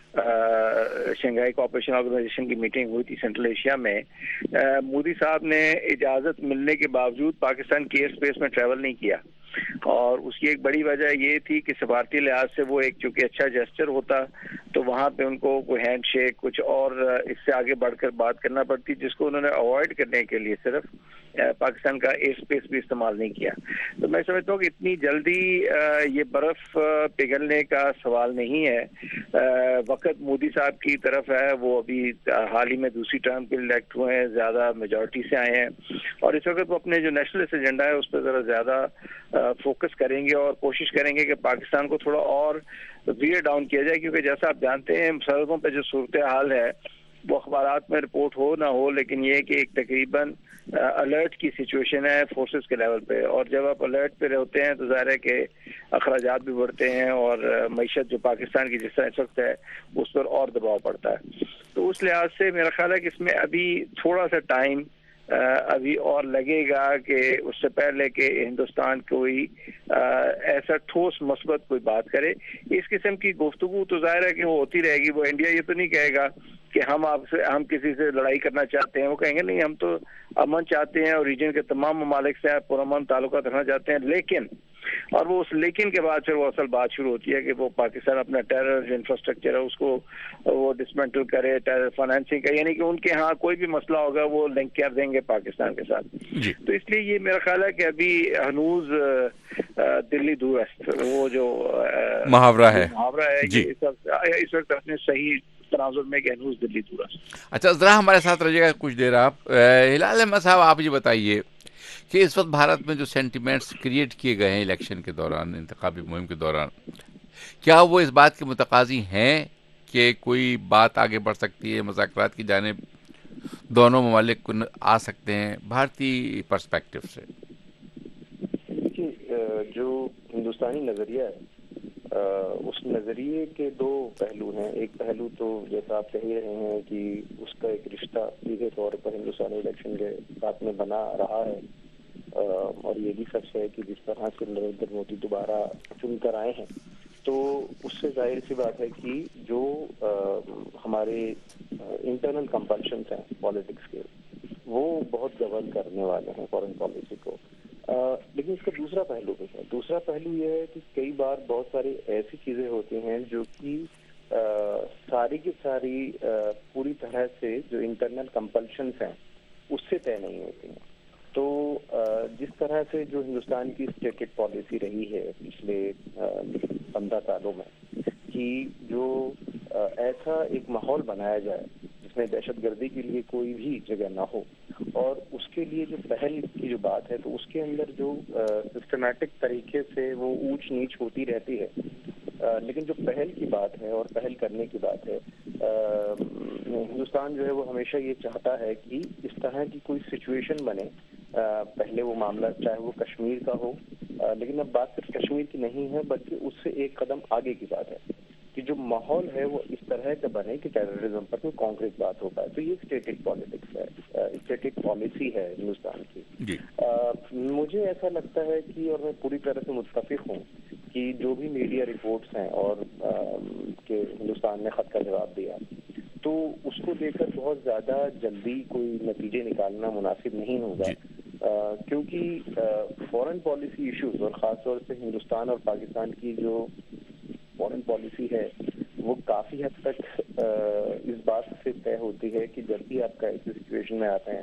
شنگھائی کوآپریشن آرگنائزیشن کی میٹنگ ہوئی تھی سینٹرل ایشیا میں، مودی صاحب نے اجازت ملنے کے باوجود پاکستان کی ایئر اسپیس میں ٹریول نہیں کیا، اور اس کی ایک بڑی وجہ یہ تھی کہ سفارتی لحاظ سے وہ ایک چونکہ اچھا جیسچر ہوتا تو وہاں پہ ان کو کوئی ہینڈ شیک کچھ اور اس سے آگے بڑھ کر بات کرنا پڑتی، جس کو انہوں نے اوائڈ کرنے کے لیے صرف پاکستان کا ایئر اسپیس بھی استعمال نہیں کیا. تو میں سمجھتا ہوں کہ اتنی جلدی یہ برف پگھلنے کا سوال نہیں ہے. وقت مودی صاحب کی طرف ہے، وہ ابھی حال ہی میں دوسری ٹرم کے الیکٹ ہوئے ہیں، زیادہ میجورٹی سے آئے ہیں، اور اس وقت وہ اپنے جو نیشنلسٹ ایجنڈا ہے اس پہ ذرا زیادہ فوکس کریں گے اور کوشش کریں گے کہ پاکستان کو تھوڑا اور ویئر ڈاؤن کیا جائے. کیونکہ جیسا آپ جانتے ہیں سرحدوں پہ جو صورتحال ہے وہ اخبارات میں رپورٹ ہو نہ ہو، لیکن یہ کہ ایک تقریباً الرٹ کی سچویشن ہے فورسز کے لیول پہ، اور جب آپ الرٹ پہ ہوتے ہیں تو ظاہر ہے کہ اخراجات بھی بڑھتے ہیں اور معیشت جو پاکستان کی جس طرح اس وقت ہے اس پر اور دباؤ پڑتا ہے. تو اس لحاظ سے میرا خیال ہے کہ اس میں ابھی تھوڑا سا ٹائم ابھی اور لگے گا کہ اس سے پہلے کہ ہندوستان کوئی ایسا ٹھوس مثبت کوئی بات کرے. اس قسم کی گفتگو تو ظاہر ہے کہ وہ ہوتی رہے گی. وہ انڈیا یہ تو نہیں کہے گا کہ ہم آپ سے ہم کسی سے لڑائی کرنا چاہتے ہیں، وہ کہیں گے نہیں ہم تو امن چاہتے ہیں اور ریجن کے تمام ممالک سے پرامن تعلقات رکھنا چاہتے ہیں. لیکن اور وہ اس لیکن کے بعد پھر وہ اصل بات شروع ہوتی ہے کہ وہ پاکستان اپنا ٹیرر جو انفراسٹرکچر ہے اس کو وہ ڈسمنٹل کرے، ٹیرر فائنینسنگ کا، یعنی کہ ان کے ہاں کوئی بھی مسئلہ ہوگا وہ لنک کر دیں گے پاکستان کے ساتھ. جی. تو اس لیے یہ میرا خیال ہے کہ ابھی ہنوز دلی دور ہے، وہ جو محاورہ ہے محاورہ ہے جی. اس وقت اپنے صحیح تناظر میں کہ ہنوز دلی دور ہے. اچھا ذرا ہمارے ساتھ رہیے گا کچھ دیر آپ. ہلال احمد صاحب آپ یہ بتائیے کہ اس وقت بھارت میں جو سینٹیمنٹس کریٹ کیے گئے ہیں الیکشن کے دوران، انتخابی مہم کے دوران، کیا وہ اس بات کے متقاضی ہیں کہ کوئی بات آگے بڑھ سکتی ہے، مذاکرات کی جانب دونوں ممالک کو آ سکتے ہیں بھارتی پرسپیکٹو سے؟ دیکھیے جو ہندوستانی نظریہ ہے اس نظریے کے دو پہلو ہیں. ایک پہلو تو جیسا آپ کہہ رہے ہیں کہ اس کا ایک رشتہ سیدھے طور پر ہندوستانی الیکشن کے ساتھ میں بنا رہا ہے، اور یہ بھی سچ ہے کہ جس طرح سے نریندر مودی دوبارہ چن کر آئے ہیں تو اس سے ظاہر سی بات ہے کہ جو ہمارے انٹرنل کمپلشنس ہیں پالیٹکس کے وہ بہت گورن کرنے والے ہیں فارن پالیسی کو. لیکن اس کا دوسرا پہلو بھی ہے. دوسرا پہلو یہ ہے کہ کئی بار بہت ساری ایسی چیزیں ہوتی ہیں جو کہ ساری کی ساری پوری طرح سے جو انٹرنل کمپلشنس ہیں اس سے طے نہیں ہوتی ہیں. تو جس طرح سے جو ہندوستان کی اسٹیٹڈ پالیسی رہی ہے پچھلے پندرہ سالوں میں کہ جو ایسا ایک ماحول بنایا جائے جس میں دہشت گردی کے لیے کوئی بھی جگہ نہ ہو، اور اس کے لیے جو پہل کی جو بات ہے تو اس کے اندر جو سسٹمیٹک طریقے سے وہ اونچ نیچ ہوتی رہتی ہے، لیکن جو پہل کی بات ہے اور پہل کرنے کی بات ہے، ہندوستان جو ہے وہ ہمیشہ یہ چاہتا ہے کہ اس طرح کی کوئی سچویشن بنے. پہلے وہ معاملہ چاہے وہ کشمیر کا ہو، لیکن اب بات صرف کشمیر کی نہیں ہے بلکہ اس سے ایک قدم آگے کی بات ہے کہ جو ماحول ہے وہ اس طرح کا بنے کہ ٹیررزم پر کوئی کانکریٹ بات ہو پائے. تو یہ اسٹیٹڈ پالیٹکس ہے، اسٹیٹڈ پالیسی ہے ہندوستان کی. جی. مجھے ایسا لگتا ہے کہ اور میں پوری طرح سے متفق ہوں کہ جو بھی میڈیا رپورٹس ہیں اور کہ ہندوستان نے خط کا جواب دیا تو اس کو دیکھ کر بہت زیادہ جلدی کوئی نتیجے نکالنا مناسب نہیں ہوگا. جی. کیونکہ فورن پالیسی ایشوز اور خاص طور سے ہندوستان اور پاکستان کی جو فورن پالیسی ہے وہ کافی حد تک اس بات سے طے ہوتی ہے کہ جب بھی آپ کا ایسی سچویشن میں آتے ہیں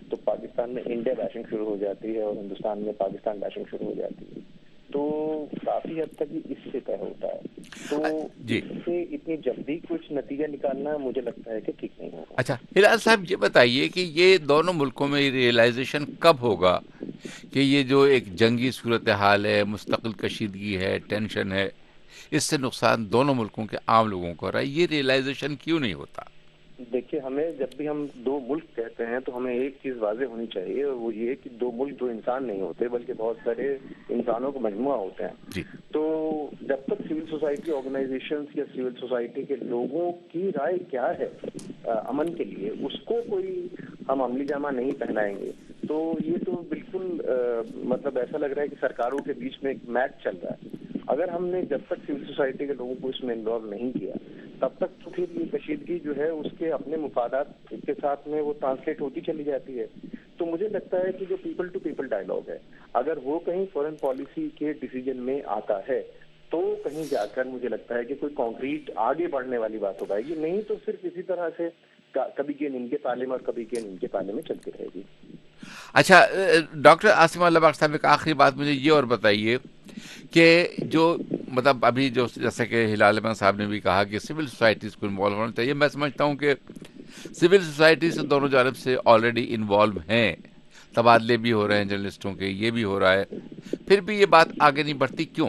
تو پاکستان میں انڈیا بیشنگ شروع ہو جاتی ہے اور ہندوستان میں پاکستان بیشنگ شروع ہو جاتی ہے. تو کافی حد تک اس سے طے ہوتا ہے. تو جی اس سے اتنی جلدی کچھ نتیجہ نکالنا مجھے لگتا ہے کہ ٹھیک نہیں ہوگا. اچھا ہلال صاحب یہ بتائیے کہ یہ دونوں ملکوں میں ریئلائزیشن کب ہوگا کہ یہ جو ایک جنگی صورتحال ہے, مستقل کشیدگی ہے, ٹینشن ہے, اس سے نقصان دونوں ملکوں کے عام لوگوں کو ہو رہا ہے, یہ ریئلائزیشن کیوں نہیں ہوتا؟ دیکھیے, ہمیں جب بھی ہم دو ملک کہتے ہیں تو ہمیں ایک چیز واضح ہونی چاہیے, اور وہ یہ کہ دو ملک دو انسان نہیں ہوتے بلکہ بہت سارے انسانوں کا مجموعہ ہوتے ہیں. جی. تو جب تک سول سوسائٹی آرگنائزیشنز یا سول سوسائٹی کے لوگوں کی رائے کیا ہے امن کے لیے, اس کو کوئی ہم عملی جامہ نہیں پہنائیں گے تو یہ تو بالکل مطلب ایسا لگ رہا ہے کہ سرکاروں کے بیچ میں ایک میچ چل رہا ہے. اگر ہم نے جب تک سول سوسائٹی کے لوگوں کو اس میں انوالو نہیں کیا تب تک تو پھر یہ کشیدگی جو ہے اس کے اپنے مفادات کے ساتھ میں وہ ٹرانسلیٹ ہوتی چلی جاتی ہے. تو مجھے لگتا ہے کہ جو پیپل ٹو پیپل ڈائلاگ ہے, اگر وہ کہیں فورن پالیسی کے ڈیسیجن میں آتا ہے تو کہیں جا کر مجھے لگتا ہے کہ کوئی کانکریٹ آگے بڑھنے والی بات ہو پائے گی. نہیں تو صرف اسی طرح سے کبھی گیند ان کے پالے میں اور کبھی گیند ان کے پالے میں چلتی رہے گی. اچھا ڈاکٹر عاصم اللہ بخش صاحب, ایک آخری بات مجھے یہ اور بتائیے کہ جو مطلب ابھی جو جیسے کہ ہلال احمد صاحب نے بھی کہا کہ سول سوسائٹیز کو انوالو ہونا چاہیے, میں سمجھتا ہوں کہ سول سوسائٹی سے دونوں جانب سے آلریڈی انوالو ہیں, تبادلے بھی ہو رہے ہیں جرنلسٹوں کے, یہ بھی ہو رہا ہے, پھر بھی یہ بات آگے نہیں بڑھتی, کیوں؟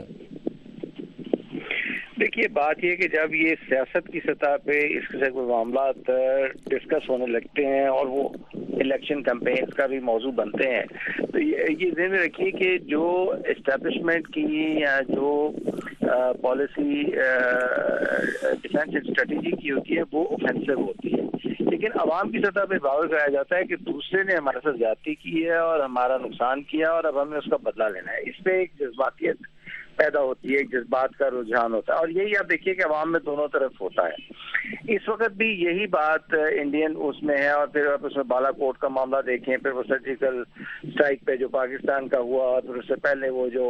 دیکھیے, بات یہ کہ جب یہ سیاست کی سطح پہ اس قسم کے معاملات ڈسکس ہونے لگتے ہیں اور وہ الیکشن کیمپینز کا بھی موضوع بنتے ہیں تو یہ ذہن میں رکھیے کہ جو اسٹیبلشمنٹ کی یا جو پالیسی ڈیفینس اسٹریٹجی کی ہوتی ہے وہ اوفینسو ہوتی ہے, لیکن عوام کی سطح پہ دعویٰ کرایا جاتا ہے کہ دوسرے نے ہمارے ساتھ زیادتی کی ہے اور ہمارا نقصان کیا اور اب ہمیں اس کا بدلہ لینا ہے. اس پہ ایک جذباتیت پیدا ہوتی ہے, ایک جذبات کا رجحان ہوتا ہے, اور یہی آپ دیکھیے کہ عوام میں دونوں طرف ہوتا ہے. اس وقت بھی یہی بات انڈین اس میں ہے, اور پھر آپ اس میں بالا کوٹ کا معاملہ دیکھیں, پھر وہ سرجیکل اسٹرائک پہ جو پاکستان کا ہوا, اور پھر اس سے پہلے وہ جو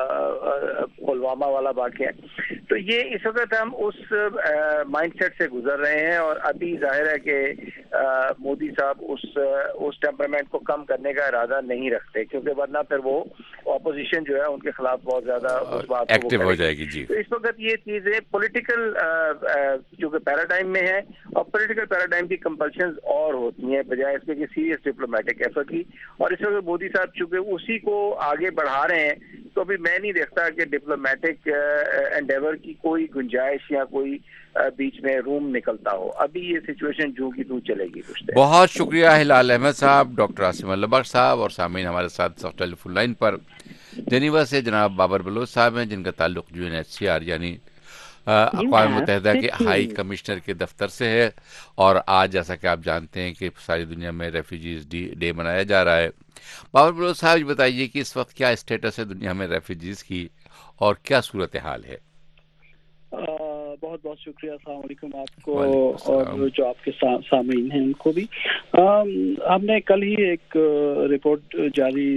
پلوامہ والا واقعہ, تو یہ اس وقت ہم اس مائنڈ سیٹ سے گزر رہے ہیں, اور ابھی ظاہر ہے کہ مودی صاحب اس اس ٹیمپرمنٹ کو کم کرنے کا ارادہ نہیں رکھتے, کیونکہ ورنہ پھر وہ اپوزیشن جو ہے ان کے خلاف بہت زیادہ اس بات ایکٹیو ہو جائے گی. جی, تو اس وقت یہ چیزیں پولیٹیکل چونکہ پیراڈائم میں ہے, اور پولیٹیکل پیراڈائم کی کمپلشنز اور ہوتی ہیں بجائے اس کے کہ سیریس ڈپلومیٹک ایفرٹ کی, اور اس وقت مودی صاحب چونکہ اسی کو آگے بڑھا رہے ہیں تو ابھی میں نہیں دیکھتا کہ ڈپلومیٹک انڈیور کی کوئی گنجائش یا کوئی بیچ میں روم نکلتا ہو. ابھی یہ سچویشن جو کی تو چلے گی. کچھ بہت شکریہ ہلال احمد صاحب, ڈاکٹر عاصم اللہ بخش صاحب, اور سامعین ہمارے ساتھ ٹیلی فون لائن پر جنیوا سے جناب بابر بلوچ صاحب ہیں, جن کا تعلق U N H C R یعنی اقوام متحدہ کے ہائی کمشنر کے دفتر سے ہے, اور آج جیسا کہ آپ جانتے ہیں کہ ساری دنیا میں ریفیوجیز ڈے منایا جا رہا ہے. بابر بلوچ صاحب, یہ بتائیے کہ اس وقت کیا اسٹیٹس ہے دنیا میں ریفیوجیز کی اور کیا صورتحال ہے؟ بہت بہت شکریہ, السلام علیکم آپ کو اور جو آپ کے سامعین ہیں ان کو بھی. ہم نے کل ہی ایک رپورٹ جاری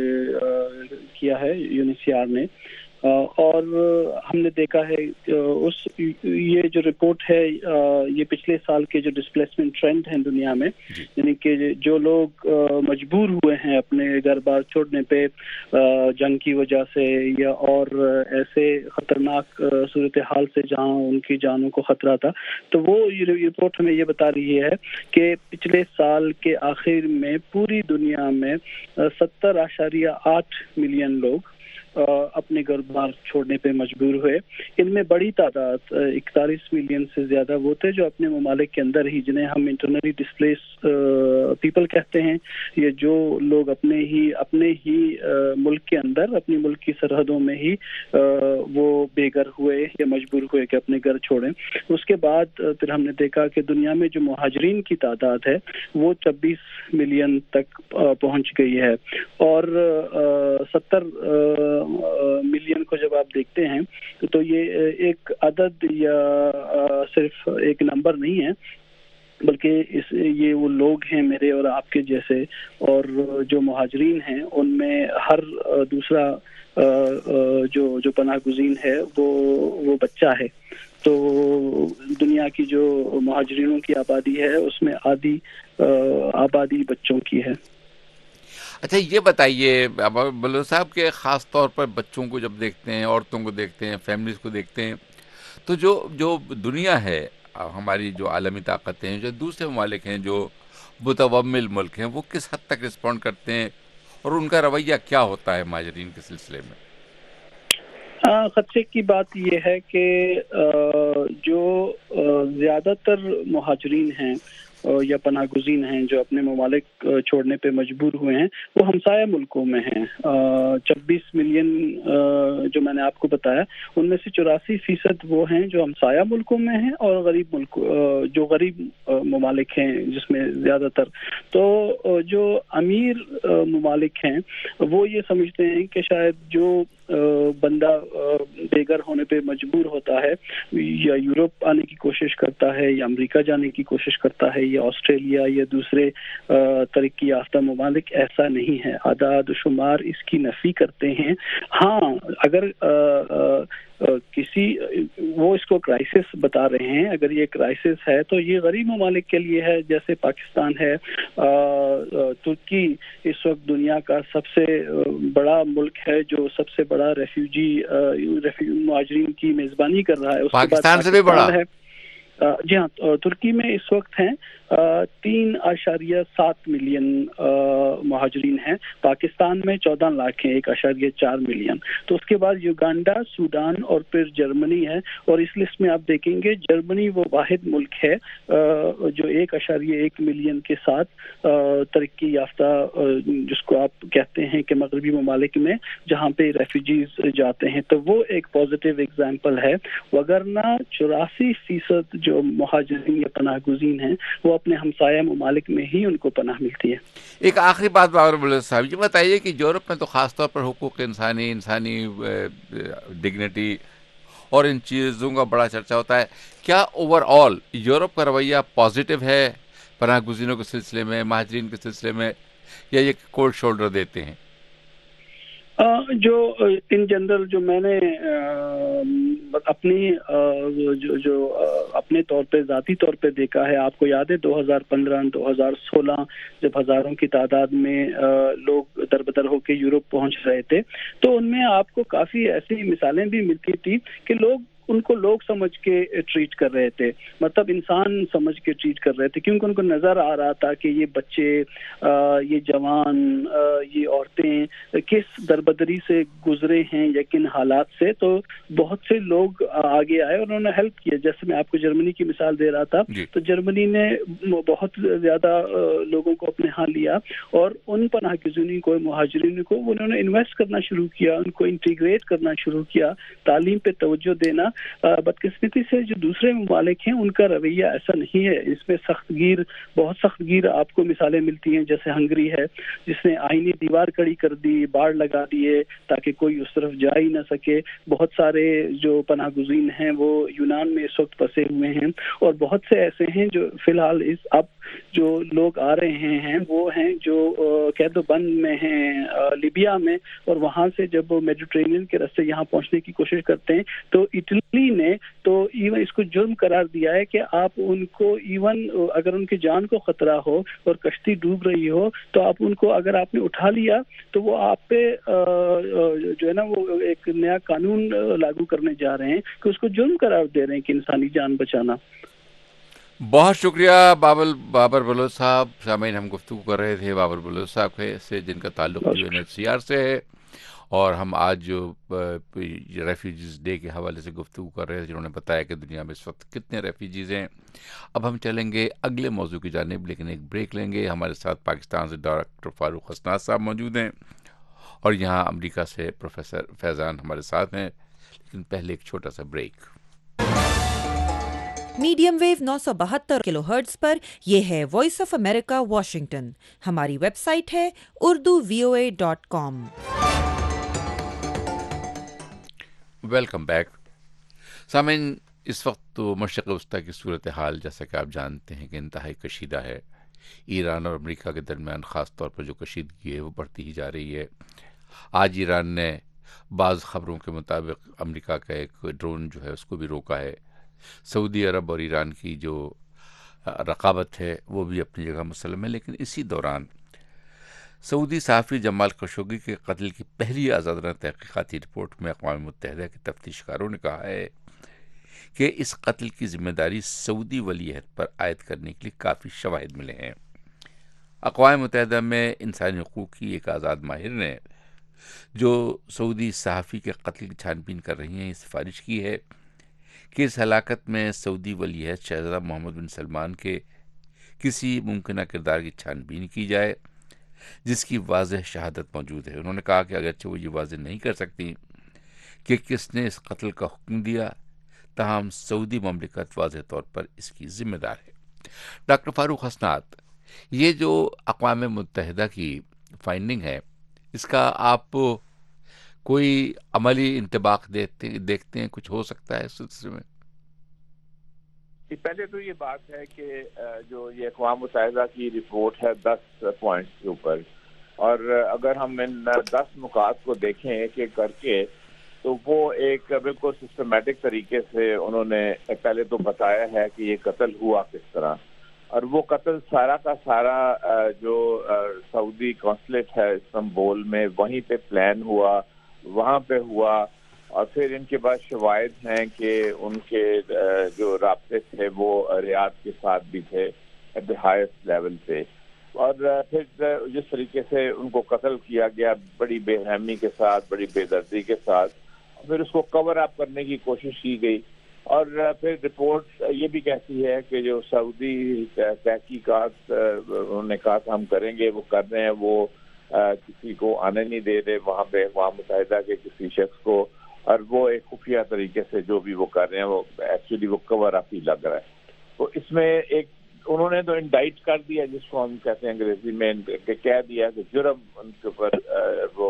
کیا ہے U N H C R نے, اور ہم نے دیکھا ہے اس یہ جو رپورٹ ہے یہ پچھلے سال کے جو ڈسپلیسمنٹ ٹرینڈ ہیں دنیا میں, یعنی کہ جو لوگ مجبور ہوئے ہیں اپنے گھر بار چھوڑنے پہ جنگ کی وجہ سے یا اور ایسے خطرناک صورتحال سے جہاں ان کی جانوں کو خطرہ تھا, تو وہ رپورٹ ہمیں یہ بتا رہی ہے کہ پچھلے سال کے آخر میں پوری دنیا میں ستر اشاریہ آٹھ ملین لوگ اپنے گھر بار چھوڑنے پہ مجبور ہوئے. ان میں بڑی تعداد اکتالیس ملین سے زیادہ وہ تھے جو اپنے ممالک کے اندر ہی, جنہیں ہم انٹرنلی ڈسپلیس پیپل کہتے ہیں, یہ جو لوگ اپنے ہی اپنے ہی ملک کے اندر اپنی ملک کی سرحدوں میں ہی وہ بے گھر ہوئے یا مجبور ہوئے کہ اپنے گھر چھوڑیں. اس کے بعد پھر ہم نے دیکھا کہ دنیا میں جو مہاجرین کی تعداد ہے وہ چھبیس ملین تک پہنچ گئی ہے, اور ستر ملین کو جب آپ دیکھتے ہیں تو یہ ایک عدد یا صرف ایک نمبر نہیں ہے, بلکہ اس یہ وہ لوگ ہیں میرے اور آپ کے جیسے, اور جو مہاجرین ہیں ان میں ہر دوسرا جو جو پناہ گزین ہے وہ وہ بچہ ہے. تو دنیا کی جو مہاجرینوں کی آبادی ہے اس میں آدھی آبادی بچوں کی ہے. اچھا یہ بتائیے بلوچ صاحب کہ خاص طور پر بچوں کو جب دیکھتے ہیں، عورتوں کو دیکھتے ہیں، فیملیز کو دیکھتے ہیں، تو جو جو دنیا ہے ہماری، جو عالمی طاقتیں ہیں، جو دوسرے ممالک ہیں جو متومل ملک ہیں، وہ کس حد تک رسپونڈ کرتے ہیں اور ان کا رویہ کیا ہوتا ہے مہاجرین کے سلسلے میں؟ خدشے کی بات یہ ہے کہ جو زیادہ تر مہاجرین ہیں یا پناہ گزین ہیں جو اپنے ممالک چھوڑنے پہ مجبور ہوئے ہیں، وہ ہمسایہ ملکوں میں ہیں. چھبیس ملین جو میں نے آپ کو بتایا، ان میں سے چوراسی فیصد وہ ہیں جو ہمسایہ ملکوں میں ہیں، اور غریب ملک جو غریب ممالک ہیں جس میں زیادہ تر تو جو امیر ممالک ہیں وہ یہ سمجھتے ہیں کہ شاید جو بندہ بے گھر ہونے پہ مجبور ہوتا ہے، یا یورپ آنے کی کوشش کرتا ہے، یا امریکہ جانے کی کوشش کرتا ہے، یا آسٹریلیا یا دوسرے ترقی یافتہ ممالک، ایسا نہیں ہے. اعداد و شمار اس کی نفی کرتے ہیں. ہاں اگر کسی وہ اس کو کرائسس بتا رہے ہیں، اگر یہ کرائسس ہے تو یہ غریب ممالک کے لیے ہے، جیسے پاکستان ہے. ترکی اس وقت دنیا کا سب سے بڑا ملک ہے جو سب سے بڑا ریفیوجی مہاجرین کی میزبانی کر رہا ہے. اس کے بعد پاکستان سے بھی بڑا ہے. جی ہاں، ترکی میں اس وقت ہیں تین اشاریہ سات ملین مہاجرین ہیں. پاکستان میں چودہ لاکھ ہیں، ایک اشاریہ چار ملین. تو اس کے بعد یوگانڈا، سوڈان اور پھر جرمنی ہے. اور اس لسٹ میں آپ دیکھیں گے جرمنی وہ واحد ملک ہے جو ایک اشاریہ ایک ملین کے ساتھ ترقی یافتہ، جس کو آپ کہتے ہیں کہ مغربی ممالک میں جہاں پہ ریفیوجیز جاتے ہیں، تو وہ ایک پازیٹیو ایگزامپل ہے. وگرنہ چوراسی فیصد جو مہاجرین یا پناہ گزین ہیں وہ اپنے ہمسایہ ممالک میں ہی ان کو پناہ ملتی ہے. ایک آخری بات بابر بلوچ صاحب، یہ بتائیے کہ یورپ میں تو خاص طور پر حقوق انسانی، انسانی ڈگنیٹی اور ان چیزوں کا بڑا چرچا ہوتا ہے. کیا اوور آل یورپ کا رویہ پازیٹیو ہے پناہ گزینوں کے سلسلے میں، مہاجرین کے سلسلے میں، یا یہ کولڈ شولڈر دیتے ہیں؟ جو ان جنرل جو میں نے اپنی جو جو اپنے طور پہ ذاتی طور پہ دیکھا ہے، آپ کو یاد ہے دو ہزار پندرہ دو ہزار سولہ جب ہزاروں کی تعداد میں لوگ در بدر ہو کے یورپ پہنچ رہے تھے، تو ان میں آپ کو کافی ایسی مثالیں بھی ملتی تھی کہ لوگ ان کو لوگ سمجھ کے ٹریٹ کر رہے تھے، مطلب انسان سمجھ کے ٹریٹ کر رہے تھے، کیونکہ ان کو نظر آ رہا تھا کہ یہ بچے، یہ جوان، یہ عورتیں کس دربدری سے گزرے ہیں یا کن حالات سے. تو بہت سے لوگ آگے آئے اور انہوں نے ہیلپ کیا. جیسے میں آپ کو جرمنی کی مثال دے رہا تھا، تو جرمنی نے بہت زیادہ لوگوں کو اپنے ہاں لیا اور ان پناہ گزینوں کو، مہاجرین کو انہوں نے انویسٹ کرنا شروع کیا، ان کو انٹیگریٹ کرنا شروع کیا، تعلیم پہ توجہ دینا. بدقسمتی سے جو دوسرے ممالک ہیں ان کا رویہ ایسا نہیں ہے. اس میں سخت گیر، بہت سخت گیر آپ کو مثالیں ملتی ہیں، جیسے ہنگری ہے جس نے آئینی دیوار کڑی کر دی، باڑ لگا دیے تاکہ کوئی اس طرف جا ہی نہ سکے. بہت سارے جو پناہ گزین ہیں وہ یونان میں اس وقت پھنسے ہوئے ہیں، اور بہت سے ایسے ہیں جو فی الحال اس اب جو لوگ آ رہے ہیں وہ ہیں جو قید و بند میں ہیں لیبیا میں، اور وہاں سے جب وہ میڈیٹرینین کے راستے یہاں پہنچنے کی کوشش کرتے ہیں تو اٹلی نے تو ایون اس کو جرم قرار دیا ہے کہ آپ ان کو ایون اگر ان کی جان کو خطرہ ہو اور کشتی ڈوب رہی ہو تو آپ ان کو اگر آپ نے اٹھا لیا تو وہ آپ پہ جو ہے نا وہ ایک نیا قانون لاگو کرنے جا رہے ہیں کہ اس کو جرم قرار دے رہے ہیں کہ انسانی جان بچانا. بہت شکریہ بابل بابر بلوچ صاحب. سامعین، ہم گفتگو کر رہے تھے بابر بلوچ صاحب سے جن کا تعلق U N H C R سے ہے، اور ہم آج جو ریفیوجیز ڈے کے حوالے سے گفتگو کر رہے تھے، جنہوں نے بتایا کہ دنیا میں اس وقت کتنے ریفیوجیز ہیں. اب ہم چلیں گے اگلے موضوع کی جانب، لیکن ایک بریک لیں گے. ہمارے ساتھ پاکستان سے ڈاکٹر فاروق حسنات صاحب موجود ہیں، اور یہاں امریکہ سے پروفیسر فیضان ہمارے ساتھ ہیں. لیکن پہلے ایک چھوٹا سا بریک. میڈیم ویو نو سو بہتر کلو ہرٹز پر یہ ہے وائس آف امریکہ واشنگٹن. ہماری ویب سائٹ ہے Urdu V O A dot com. Welcome back. سامعین، اس وقت تو مشرق وسطیٰ کی صورتحال جیسا کہ آپ جانتے ہیں کہ انتہائی کشیدہ ہے. ایران اور امریکہ کے درمیان خاص طور پر جو کشیدگی ہے وہ بڑھتی ہی جا رہی ہے. آج ایران نے بعض خبروں کے مطابق امریکہ کا ایک ڈرون جو ہے اس کو بھی روکا ہے. سعودی عرب اور ایران کی جو رقابت ہے وہ بھی اپنی جگہ مسلم ہے. لیکن اسی دوران سعودی صحافی جمال خشوگی کے قتل کی پہلی آزادانہ تحقیقاتی رپورٹ میں اقوام متحدہ کے تفتیش کاروں نے کہا ہے کہ اس قتل کی ذمہ داری سعودی ولی عہد پر عائد کرنے کے لیے کافی شواہد ملے ہیں۔ اقوام متحدہ میں انسانی حقوق کی ایک آزاد ماہر نے جو سعودی صحافی کے قتل کی چھان بین کر رہی ہیں، یہ سفارش کی ہے کہ اس ہلاکت میں سعودی ولی عہد شہزادہ محمد بن سلمان کے کسی ممکنہ کردار کی چھان بین کی جائے جس کی واضح شہادت موجود ہے۔ انہوں نے کہا کہ اگرچہ وہ یہ واضح نہیں کر سکتی کہ کس نے اس قتل کا حکم دیا، تاہم سعودی مملکت واضح طور پر اس کی ذمہ دار ہے۔ ڈاکٹر فاروق حسنات، یہ جو اقوام متحدہ کی فائنڈنگ ہے، اس کا آپ کوئی عملی انطباق دیکھتے دیکھتے ہیں؟ کچھ ہو سکتا ہے اس سلسلے میں؟ پہلے تو یہ بات ہے کہ جو یہ اقوام متحدہ کی رپورٹ ہے دس پوائنٹس کے اوپر، اور اگر ہم ان دس نکات کو دیکھیں ایک ایک کر کے تو وہ ایک بالکل سسٹمیٹک طریقے سے انہوں نے پہلے تو بتایا ہے کہ یہ قتل ہوا کس طرح، اور وہ قتل سارا کا سارا جو سعودی کونسلیٹ ہے استنبول میں وہیں پہ پلان ہوا، وہاں پہ ہوا، اور پھر ان کے بعد شواہد ہیں کہ ان کے جو رابطے تھے وہ ریاض کے ساتھ بھی تھے ایٹ دی ہائیسٹ لیول پہ، اور پھر جس طریقے سے ان کو قتل کیا گیا بڑی بے رحمی کے ساتھ، بڑی بے دردی کے ساتھ، پھر اس کو کور اپ کرنے کی کوشش کی گئی، اور پھر رپورٹ یہ بھی کہتی ہے کہ جو سعودی تحقیقات انہوں نے کہا کہ ہم کریں گے وہ کر رہے ہیں، وہ کسی کو آنے نہیں دے رہے وہاں پہ اقوام متحدہ کے کسی شخص کو، اور وہ ایک خفیہ طریقے سے جو بھی وہ کر رہے ہیں وہ ایکچولی وہ کور اپ ہی لگ رہا ہے۔ تو اس میں ایک انہوں نے تو انڈائٹ کر دیا، جس کو ہم کہتے ہیں انگریزی میں کہ کہہ دیا کہ جرم ان کے اوپر وہ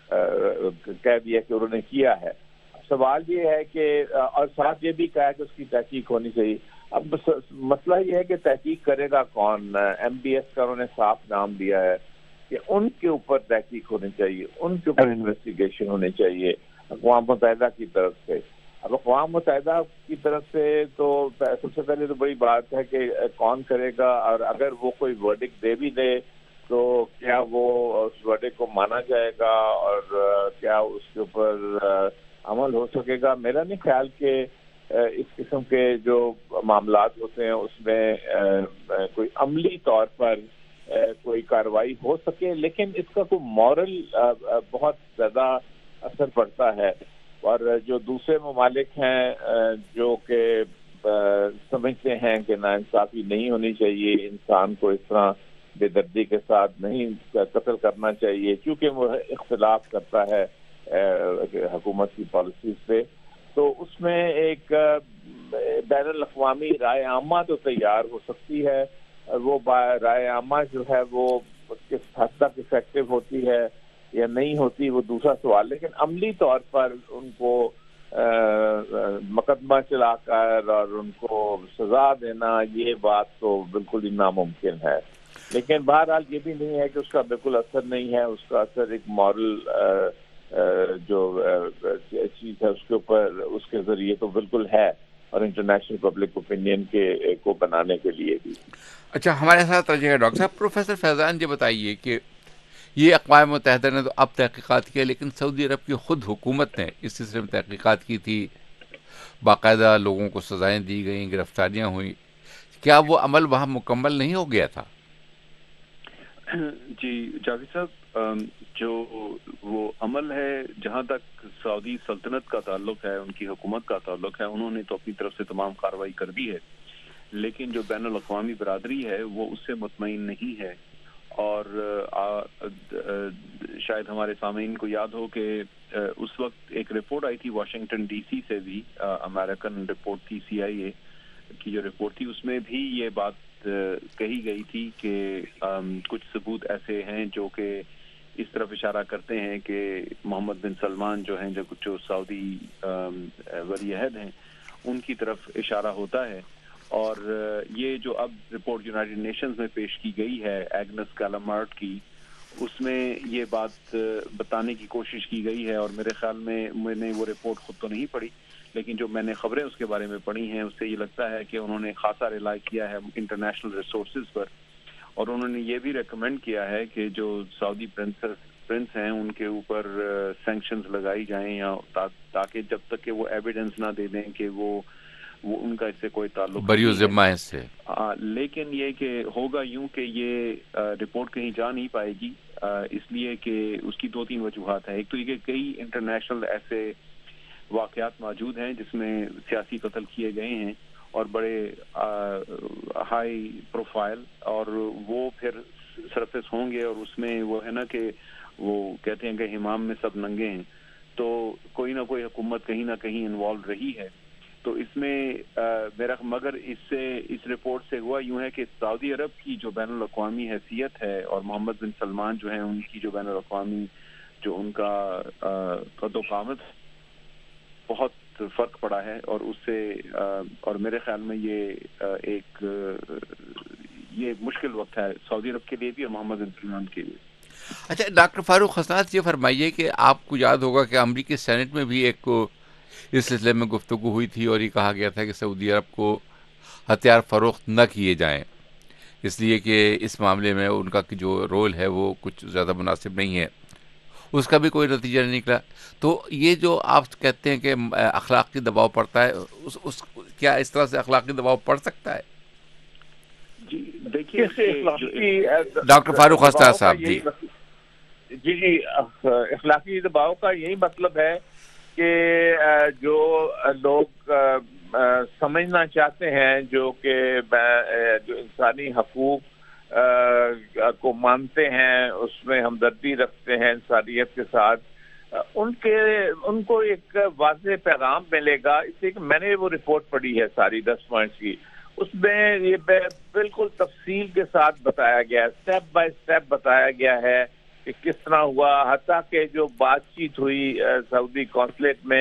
کہہ دیا کہ انہوں نے کیا ہے۔ سوال یہ ہے کہ اور ساتھ یہ بھی کہا کہ اس کی تحقیق ہونی چاہیے۔ اب مسئلہ یہ ہے کہ تحقیق کرے گا کون؟ ایم بی ایس کا انہوں نے صاف نام دیا ہے کہ ان کے اوپر تحقیق ہونی چاہیے، ان کے اوپر انویسٹیگیشن ہونی چاہیے اقوام متحدہ کی طرف سے۔ اب اقوام متحدہ کی طرف سے تو سب سے پہلے تو بڑی بات ہے کہ کون کرے گا، اور اگر وہ کوئی ورڈکٹ دے بھی دے تو کیا وہ اس ورڈکٹ کو مانا جائے گا اور کیا اس کے اوپر عمل ہو سکے گا؟ میرا نہیں خیال کہ اس قسم کے جو معاملات ہوتے ہیں اس میں کوئی عملی طور پر کوئی کارروائی ہو سکے، لیکن اس کا کوئی مورل بہت زیادہ اثر پڑتا ہے، اور جو دوسرے ممالک ہیں جو کہ سمجھتے ہیں کہ ناانصافی نہیں ہونی چاہیے، انسان کو اس طرح بے دردی کے ساتھ نہیں قتل کرنا چاہیے کیونکہ وہ اختلاف کرتا ہے حکومت کی پالیسیز پہ، تو اس میں ایک بین الاقوامی رائے عامہ تو تیار ہو سکتی ہے، وہ رائے عامہ جو ہے وہ کس حد تک افیکٹو ہوتی ہے یا نہیں ہوتی وہ دوسرا سوال، لیکن عملی طور پر ان کو مقدمہ چلا کر اور ان کو سزا دینا یہ بات تو بالکل ہی ناممکن ہے۔ لیکن بہرحال یہ بھی نہیں ہے کہ اس کا بالکل اثر نہیں ہے، اس کا اثر ایک مورل جو چیز ہے اس کے اوپر اس کے ذریعے تو بالکل ہے، اور انٹرنیشنل پبلک اوپینین کے کو بنانے کے لیے بھی۔ اچھا، ہمارے ساتھ رہیے گا ڈاکٹر صاحب۔ پروفیسر فیضان، یہ بتائیے کہ یہ اقوام متحدہ نے تو اب تحقیقات کی، لیکن سعودی عرب کی خود حکومت نے اس سلسلے میں تحقیقات کی تھی، باقاعدہ لوگوں کو سزائیں دی گئیں، گرفتاریاں ہوئیں، کیا وہ عمل وہاں مکمل نہیں ہو گیا تھا؟ جی جاوید صاحب، جو وہ عمل ہے جہاں تک سعودی سلطنت کا تعلق ہے، ان کی حکومت کا تعلق ہے، انہوں نے تو اپنی طرف سے تمام کارروائی کر دی ہے، لیکن جو بین الاقوامی برادری ہے وہ اس سے مطمئن نہیں ہے، اور شاید ہمارے سامعین کو یاد ہو کہ اس وقت ایک رپورٹ آئی تھی واشنگٹن ڈی سی سے بھی، امریکن رپورٹ تھی، سی آئی اے کی جو رپورٹ تھی، اس میں بھی یہ بات کہی گئی تھی کہ کچھ ثبوت ایسے ہیں جو کہ اس طرف اشارہ کرتے ہیں کہ محمد بن سلمان جو ہیں، جو سعودی ولی عہد ہیں، ان کی طرف اشارہ ہوتا ہے۔ اور یہ جو اب رپورٹ یونائیٹڈ نیشنز میں پیش کی گئی ہے ایگنس کالامارٹ کی، اس میں یہ بات بتانے کی کوشش کی گئی ہے، اور میرے خیال میں میں نے وہ رپورٹ خود تو نہیں پڑھی، لیکن جو میں نے خبریں اس کے بارے میں پڑھی ہیں اس سے یہ لگتا ہے کہ انہوں نے خاصا ریلائی کیا ہے انٹرنیشنل ریسورسز پر، اور انہوں نے یہ بھی ریکمینڈ کیا ہے کہ جو سعودی پرنسس پرنس ہیں ان کے اوپر سینکشنز لگائی جائیں یا تاکہ جب تک کہ وہ ایویڈنس نہ دے دیں کہ وہ وہ ان کا اس سے کوئی تعلق بریو ذمہ ہے اس سے. لیکن یہ کہ ہوگا یوں کہ یہ رپورٹ کہیں جا نہیں پائے گی، اس لیے کہ اس کی دو تین وجوہات ہیں. ایک تو یہ کہ کئی انٹرنیشنل ایسے واقعات موجود ہیں جس میں سیاسی قتل کیے گئے ہیں اور بڑے ہائی پروفائل، اور وہ پھر سرفیس ہوں گے، اور اس میں وہ ہے نا کہ وہ کہتے ہیں کہ حمام میں سب ننگے ہیں، تو کوئی نہ کوئی حکومت کہیں نہ کہیں انوالو رہی ہے. تو اس میں میرا مگر اس سے اس رپورٹ سے ہوا یوں ہے کہ سعودی عرب کی جو بین الاقوامی حیثیت ہے اور محمد بن سلمان جو ہیں ان کی جو بین الاقوامی جو ان کا قد و قامت بہت فرق پڑا ہے، اور اس سے اور میرے خیال میں یہ ایک یہ مشکل وقت ہے سعودی عرب کے لیے بھی اور محمد بن سلمان کے لیے. اچھا ڈاکٹر فاروق حسنات، یہ فرمائیے کہ آپ کو یاد ہوگا کہ امریکی سینٹ میں بھی ایک اس سلسلے میں گفتگو ہوئی تھی اور یہ کہا گیا تھا کہ سعودی عرب کو ہتھیار فروخت نہ کیے جائیں، اس لیے کہ اس معاملے میں ان کا جو رول ہے وہ کچھ زیادہ مناسب نہیں ہے. اس کا بھی کوئی نتیجہ نہیں نکلا. تو یہ جو آپ کہتے ہیں کہ اخلاقی دباؤ پڑتا ہے، اس, اس کیا اس طرح سے اخلاقی دباؤ پڑ سکتا ہے؟ جی دیکھیے ڈاکٹر فاروق حسنات صاحب. جی جی جی اخلاقی دباؤ کا یہی مطلب ہے کہ جو لوگ سمجھنا چاہتے ہیں، جو کہ جو انسانی حقوق کو مانتے ہیں، اس میں ہمدردی رکھتے ہیں انسانیت کے ساتھ، ان کے ان کو ایک واضح پیغام ملے گا. اس لیے کہ میں نے وہ رپورٹ پڑھی ہے ساری دس پوائنٹس کی، اس میں یہ بالکل تفصیل کے ساتھ بتایا گیا ہے، اسٹیپ بائی اسٹیپ بتایا گیا ہے کہ کس طرح ہوا. حتیٰ کہ جو بات چیت ہوئی سعودی قونصلیٹ میں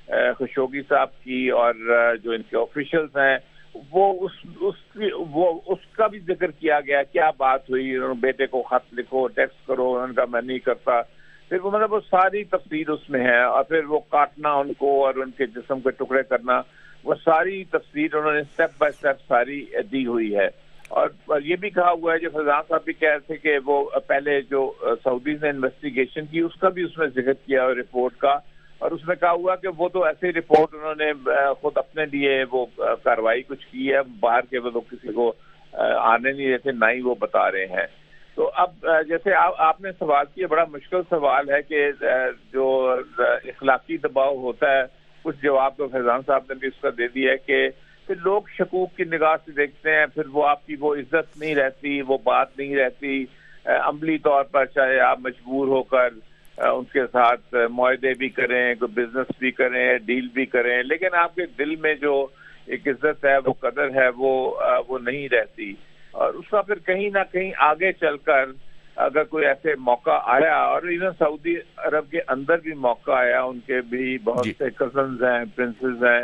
خشوگی صاحب کی اور جو ان کے آفیشلز ہیں، وہ اس اس وہ اس کا بھی ذکر کیا گیا، کیا بات ہوئی، بیٹے کو خط لکھو، ٹیکسٹ کرو، ان کا میں نہیں کرتا. پھر وہ مطلب وہ ساری تفصیل اس میں ہے، اور پھر وہ کاٹنا ان کو اور ان کے جسم کے ٹکڑے کرنا، وہ ساری تفصیل انہوں نے اسٹیپ بائی اسٹیپ ساری دی ہوئی ہے. اور یہ بھی کہا ہوا ہے، جو فیضان صاحب بھی کہہ رہے تھے کہ وہ پہلے جو سعودیز نے انویسٹیگیشن کی اس کا بھی اس میں ذکر کیا ہے رپورٹ کا، اور اس میں کہا ہوا کہ وہ تو ایسے رپورٹ انہوں نے خود اپنے لیے وہ کارروائی کچھ کی ہے، باہر کے وہ لوگ کسی کو آنے نہیں دیتے، نہ ہی وہ بتا رہے ہیں. تو اب جیسے آپ نے سوال کیا، بڑا مشکل سوال ہے کہ جو اخلاقی دباؤ ہوتا ہے، کچھ جواب تو فیضان صاحب نے بھی اس کا دے دیا ہے کہ پھر لوگ شکوک کی نگاہ سے دیکھتے ہیں، پھر وہ آپ کی وہ عزت نہیں رہتی، وہ بات نہیں رہتی. عملی طور پر چاہے آپ مجبور ہو کر ان کے ساتھ معاہدے بھی کریں، کوئی بزنس بھی کریں، ڈیل بھی کریں، لیکن آپ کے دل میں جو ایک عزت ہے، وہ قدر ہے، وہ وہ نہیں رہتی. اور اس کا پھر کہیں نہ کہیں آگے چل کر اگر کوئی ایسے موقع آیا، اور ایون سعودی عرب کے اندر بھی موقع آیا، ان کے بھی بہت سے کزنز ہیں، پرنسز ہیں،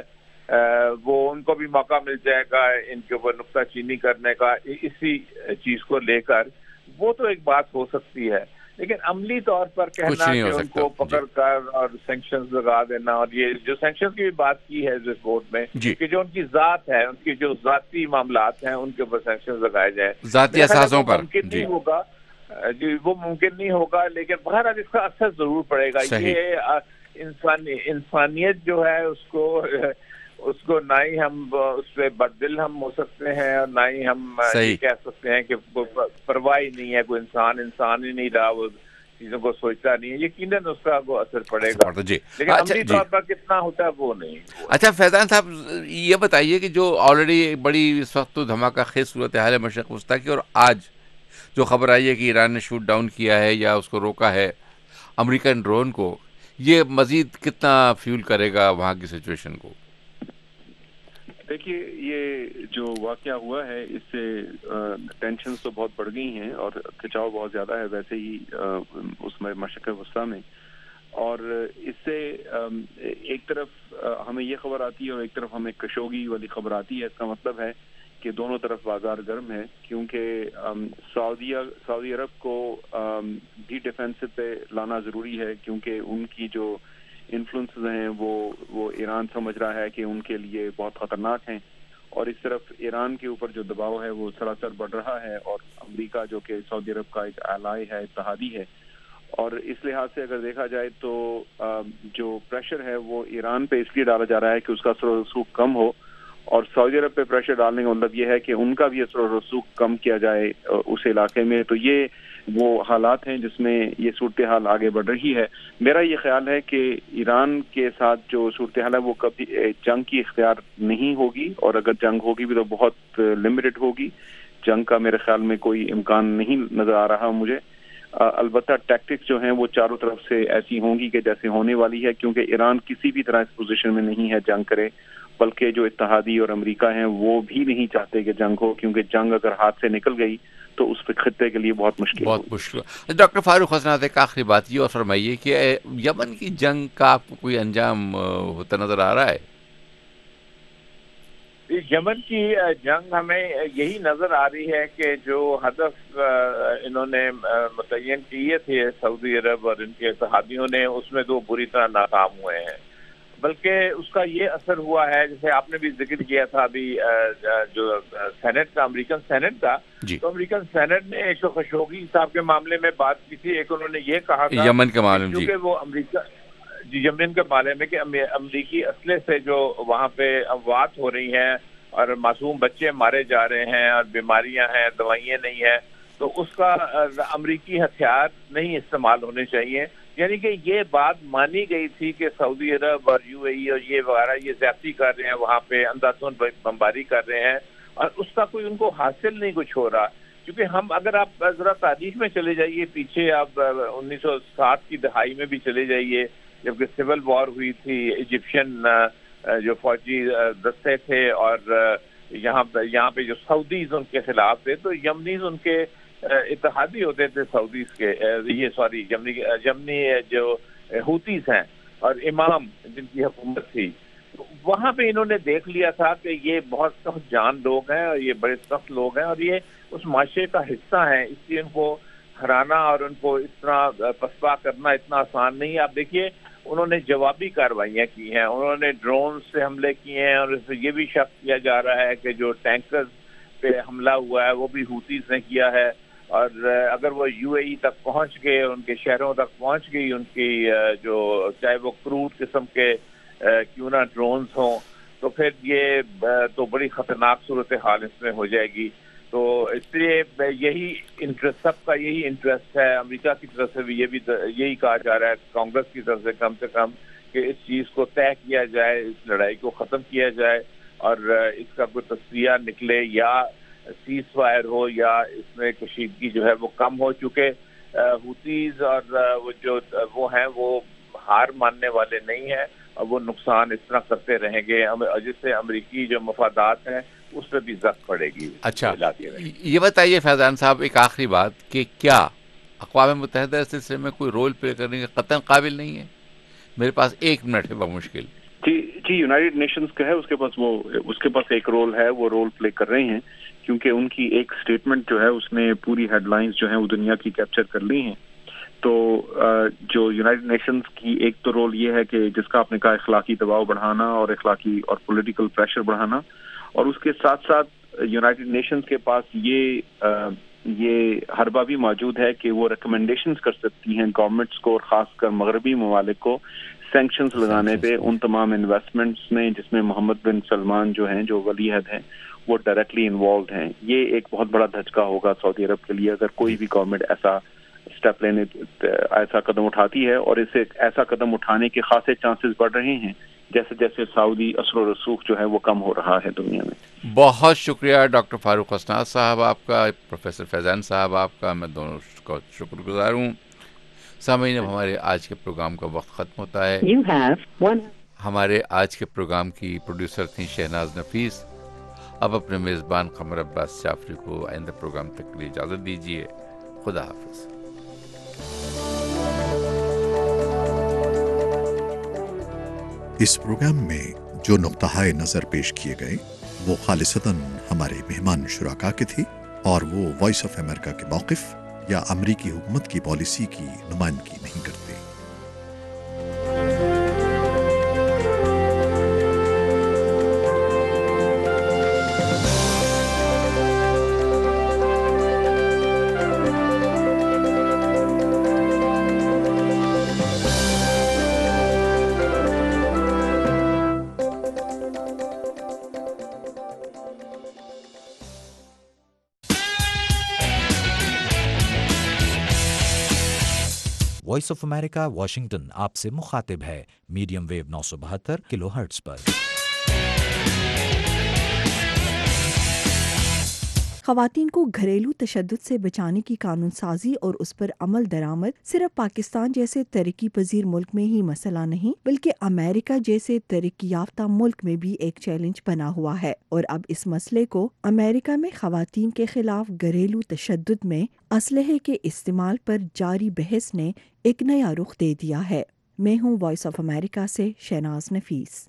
وہ ان کو بھی موقع مل جائے گا ان کے اوپر نکتہ چینی کرنے کا اسی چیز کو لے کر، وہ تو ایک بات ہو سکتی ہے. لیکن عملی طور پر کہنا کہ ان کو پکڑ کر اور سینکشنز لگا دینا، اور یہ جو سینکشنز کی بھی بات کی ہے اس رپورٹ میں کہ جو ان کی ذات ہے، ان کی جو ذاتی معاملات ہیں، ان کے اوپر سینکشنز لگائے جائیں ذاتی اثاثوں پر، ممکن نہیں ہوگا جی وہ ممکن نہیں ہوگا، لیکن بہرحال اس کا اثر ضرور پڑے گا. یہ انسانی انسانیت جو ہے اس کو اس کو نہ ہی ہم اس پہ بددل ہم ہو سکتے ہیں، اور نہ ہی ہم یہ کہہ سکتے ہیں کہ پرواہ نہیں ہے، کوئی انسان انسان ہی نہیں رہا، وہ چیزوں کو سوچتا نہیں ہے. یقیناً اس کا وہ اثر پڑے گا، لیکن عملی طور پر کتنا ہوتا ہے وہ نہیں. اچھا فیضان صاحب، یہ بتائیے کہ جو آلریڈی بڑی اس وقت تو دھماکہ خیز صورتحال ہے مشرق وسطیٰ کی، اور آج جو خبر آئی ہے کہ ایران نے شوٹ ڈاؤن کیا ہے یا اس کو روکا ہے امریکن ڈرون کو، یہ مزید کتنا فیول کرے گا وہاں کی سچویشن کو؟ دیکھیے یہ جو واقعہ ہوا ہے اس سے ٹینشنز تو بہت بڑھ گئی ہیں اور کھچاؤ بہت زیادہ ہے ویسے ہی اس میں مشرق وسطیٰ میں. اور اس سے ایک طرف ہمیں یہ خبر آتی ہے اور ایک طرف ہمیں کشوگی والی خبر آتی ہے. اس کا مطلب ہے کہ دونوں طرف بازار گرم ہے، کیونکہ سعودی سعودی عرب کو بھی ڈیفینسو پہ لانا ضروری ہے، کیونکہ ان کی جو انفلوئنسز ہیں وہ وہ ایران سمجھ رہا ہے کہ ان کے لیے بہت خطرناک ہیں، اور اس طرف ایران کے اوپر جو دباؤ ہے وہ سراسر بڑھ رہا ہے، اور امریکہ جو کہ سعودی عرب کا ایک الائی ہے، اتحادی ہے، اور اس لحاظ سے اگر دیکھا جائے تو جو پریشر ہے وہ ایران پہ اس لیے ڈالا جا رہا ہے کہ اس کا اثر و رسوخ کم ہو، اور سعودی عرب پہ پریشر ڈالنے کا مطلب یہ ہے کہ ان کا بھی اثر و رسوخ کم کیا جائے اس علاقے میں. تو یہ وہ حالات ہیں جس میں یہ صورتحال آگے بڑھ رہی ہے. میرا یہ خیال ہے کہ ایران کے ساتھ جو صورتحال ہے وہ کبھی جنگ کی اختیار نہیں ہوگی، اور اگر جنگ ہوگی بھی تو بہت لمیٹڈ ہوگی. جنگ کا میرے خیال میں کوئی امکان نہیں نظر آ رہا مجھے. البتہ ٹیکٹکس جو ہیں وہ چاروں طرف سے ایسی ہوں گی کہ جیسے ہونے والی ہے، کیونکہ ایران کسی بھی طرح اس پوزیشن میں نہیں ہے جنگ کرے، بلکہ جو اتحادی اور امریکہ ہیں وہ بھی نہیں چاہتے کہ جنگ ہو، کیونکہ جنگ اگر ہاتھ سے نکل گئی تو اس خطے کے لیے بہت مشکل بہت مشکل. ڈاکٹر فاروق حسنات، ایک آخری بات یہ اور فرمائیے کہ یمن کی جنگ کا آپ کو کوئی انجام ہوتا نظر آ رہا ہے؟ یمن کی جنگ ہمیں یہی نظر آ رہی ہے کہ جو ہدف انہوں نے متعین کیے تھے سعودی عرب اور ان کے اتحادیوں نے، اس میں تو بری طرح ناکام ہوئے ہیں. بلکہ اس کا یہ اثر ہوا ہے، جیسے آپ نے بھی ذکر کیا تھا ابھی جو سینٹ کا، امریکن سینٹ کا، تو امریکن سینٹ نے ایک خشوگی صاحب کے معاملے میں بات کی تھی. ایک انہوں نے یہ کہا تھا یمن کے معاملے میں، کیونکہ وہ امریکہ جی یمن کے بارے میں کہ امریکی اسلحے سے جو وہاں پہ اموات ہو رہی ہیں اور معصوم بچے مارے جا رہے ہیں اور بیماریاں ہیں، دوائیاں نہیں ہیں، تو اس کا امریکی ہتھیار نہیں استعمال ہونے چاہیے. یعنی کہ یہ بات مانی گئی تھی کہ سعودی عرب اور یو اے ای اور یہ وغیرہ یہ زیادتی کر رہے ہیں، وہاں پہ اندھاسن بمباری کر رہے ہیں، اور اس کا کوئی ان کو حاصل نہیں کچھ ہو رہا. کیونکہ ہم اگر آپ ذرا تاریخ میں چلے جائیے پیچھے، آپ انیس سو ساٹھ کی دہائی میں بھی چلے جائیے جبکہ سول وار ہوئی تھی، ایجپشین جو فوجی دستے تھے اور یہاں یہاں پہ جو سعودیز ان کے خلاف تھے، تو یمنیز ان کے اتحادی ہوتے تھے سعودیز کے، یہ سوری یمنی یمنی جو ہوتیز ہیں اور امام جن کی حکومت تھی. وہاں پہ انہوں نے دیکھ لیا تھا کہ یہ بہت سخت جان لوگ ہیں اور یہ بڑے سخت لوگ ہیں اور یہ اس معاشرے کا حصہ ہیں، اس لیے ان کو ہرانا اور ان کو اس طرح پسپا کرنا اتنا آسان نہیں ہے. آپ دیکھیے انہوں نے جوابی کارروائیاں کی ہیں، انہوں نے ڈرون سے حملے کیے ہیں، اور اس سے یہ بھی شک کیا جا رہا ہے کہ جو ٹینکرز پہ حملہ ہوا ہے وہ بھی ہوتیز نے کیا ہے. اور اگر وہ یو اے ای تک پہنچ گئے، ان کے شہروں تک پہنچ گئی ان کی جو چاہے وہ کروڈ قسم کے کیوں نہ ڈرونز ہوں، تو پھر یہ تو بڑی خطرناک صورتحال اس میں ہو جائے گی. تو اس لیے یہی انٹرسٹ، سب کا یہی انٹرسٹ ہے. امریکہ کی طرف سے بھی یہ بھی یہی کہا جا رہا ہے، کانگریس کی طرف سے کم سے کم، کہ اس چیز کو طے کیا جائے، اس لڑائی کو ختم کیا جائے اور اس کا کوئی تصفیہ نکلے، یا سیز فائر ہو یا اس میں کشیدگی جو ہے وہ کم ہو. چونکہ ہوتیز اور وہ جو وہ ہیں وہ ہار ماننے والے نہیں ہیں اور وہ نقصان اس طرح کرتے رہیں گے، جس سے امریکی جو مفادات ہیں اس پہ بھی زخم پڑے گی. اچھا یہ بتائیے فیضان صاحب، ایک آخری بات کہ کیا اقوام متحدہ اس سلسلے میں کوئی رول پلے کرنے کے قطعاً قابل نہیں ہے؟ میرے پاس ایک منٹ ہے بمشکل. جی جی یونائٹڈ نیشنز کا ہے، اس کے پاس وہ اس کے پاس ایک رول ہے، وہ رول پلے کر رہے ہیں، کیونکہ ان کی ایک سٹیٹمنٹ جو ہے اس نے پوری ہیڈ لائنز جو ہیں وہ دنیا کی کیپچر کر لی ہیں. تو جو یونائٹڈ نیشنز کی ایک تو رول یہ ہے کہ جس کا آپ نے کہا اخلاقی دباؤ بڑھانا اور اخلاقی اور پولیٹیکل پریشر بڑھانا، اور اس کے ساتھ ساتھ یونائٹڈ نیشنز کے پاس یہ یہ حربہ بھی موجود ہے کہ وہ ریکمنڈیشنز کر سکتی ہیں گورنمنٹس کو، اور خاص کر مغربی ممالک کو، سینکشنز لگانے پہ ان تمام انویسٹمنٹس میں جس میں محمد بن سلمان جو ہیں، جو ولی عہد ہیں، وہ ڈائریکٹلی انوالوڈ ہیں. یہ ایک بہت بڑا دھچکا ہوگا سعودی عرب کے لیے اگر کوئی بھی گورنمنٹ ایسا اسٹیپ لینے ایسا قدم اٹھاتی ہے، اور اسے ایسا قدم اٹھانے کے خاصے چانسز بڑھ رہے ہیں جیسے جیسے سعودی اثر و رسوخ جو ہے وہ کم ہو رہا ہے دنیا میں. بہت شکریہ ڈاکٹر فاروق حسنات صاحب آپ کا، پروفیسر فیضان صاحب آپ کا، میں دونوں کا شکر گزار ہوں. سامعین، اب ہمارے آج کے پروگرام کا وقت ختم ہوتا ہے. ہمارے آج کے پروگرام کی پروڈیوسر تھیں شہناز نفیس. اب اپنے میزبان قمر عباس جعفری کو آئندہ پروگرام تک کے لیے اجازت دیجیے. خدا حافظ. اس پروگرام میں جو نقطہ نظر پیش کیے گئے وہ خالصتاً ہمارے مہمان شرکا کے تھے اور وہ وائس آف امریکہ کے موقف یا امریکی حکومت کی پالیسی کی نمائندگی نہیں کرتے. वॉइस ऑफ अमेरिका वाशिंगटन आपसे मुखातिब है मीडियम वेव नौ सौ बहत्तर किलो हर्ट्ज पर। ख़वातीन को घरेलू तशद्दुद से बचाने की कानून साजी और उस पर अमल दरामद सिर्फ पाकिस्तान जैसे तरक्की पजीर मुल्क में ही मसला नहीं बल्कि अमेरिका जैसे तरक्की याफ्ता मुल्क में भी एक चैलेंज बना हुआ है। और अब इस मसले को अमेरिका में ख़वातीन के खिलाफ घरेलू तशद्दुद में असलहे के इस्तेमाल पर जारी बहस ने एक नया रुख दे दिया है। मैं हूँ वॉइस ऑफ अमेरिका से शहनाज नफीस।